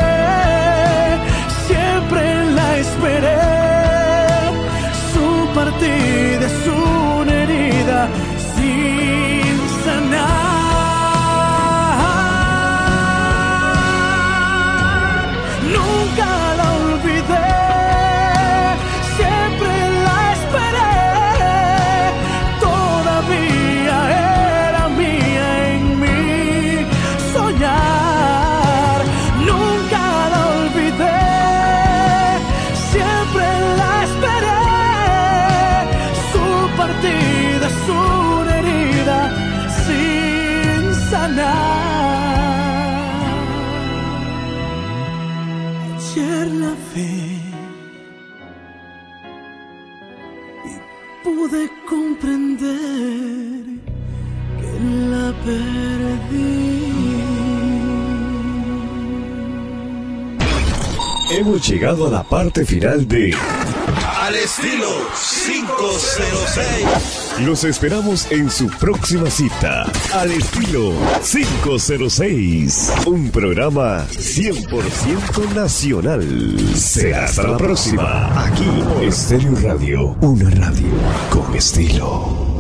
esperé. Su partida es una herida sin sanar. Nunca la olvidé, siempre la esperé. Todavía mañana. Ayer la vi y pude comprender que la perdí. Hemos llegado a la parte final de Al Estilo 506. Los esperamos en su próxima cita. Al Estilo 506. Un programa 100% nacional. Será hasta la próxima. Aquí, Estéreo Radio. Una radio con estilo.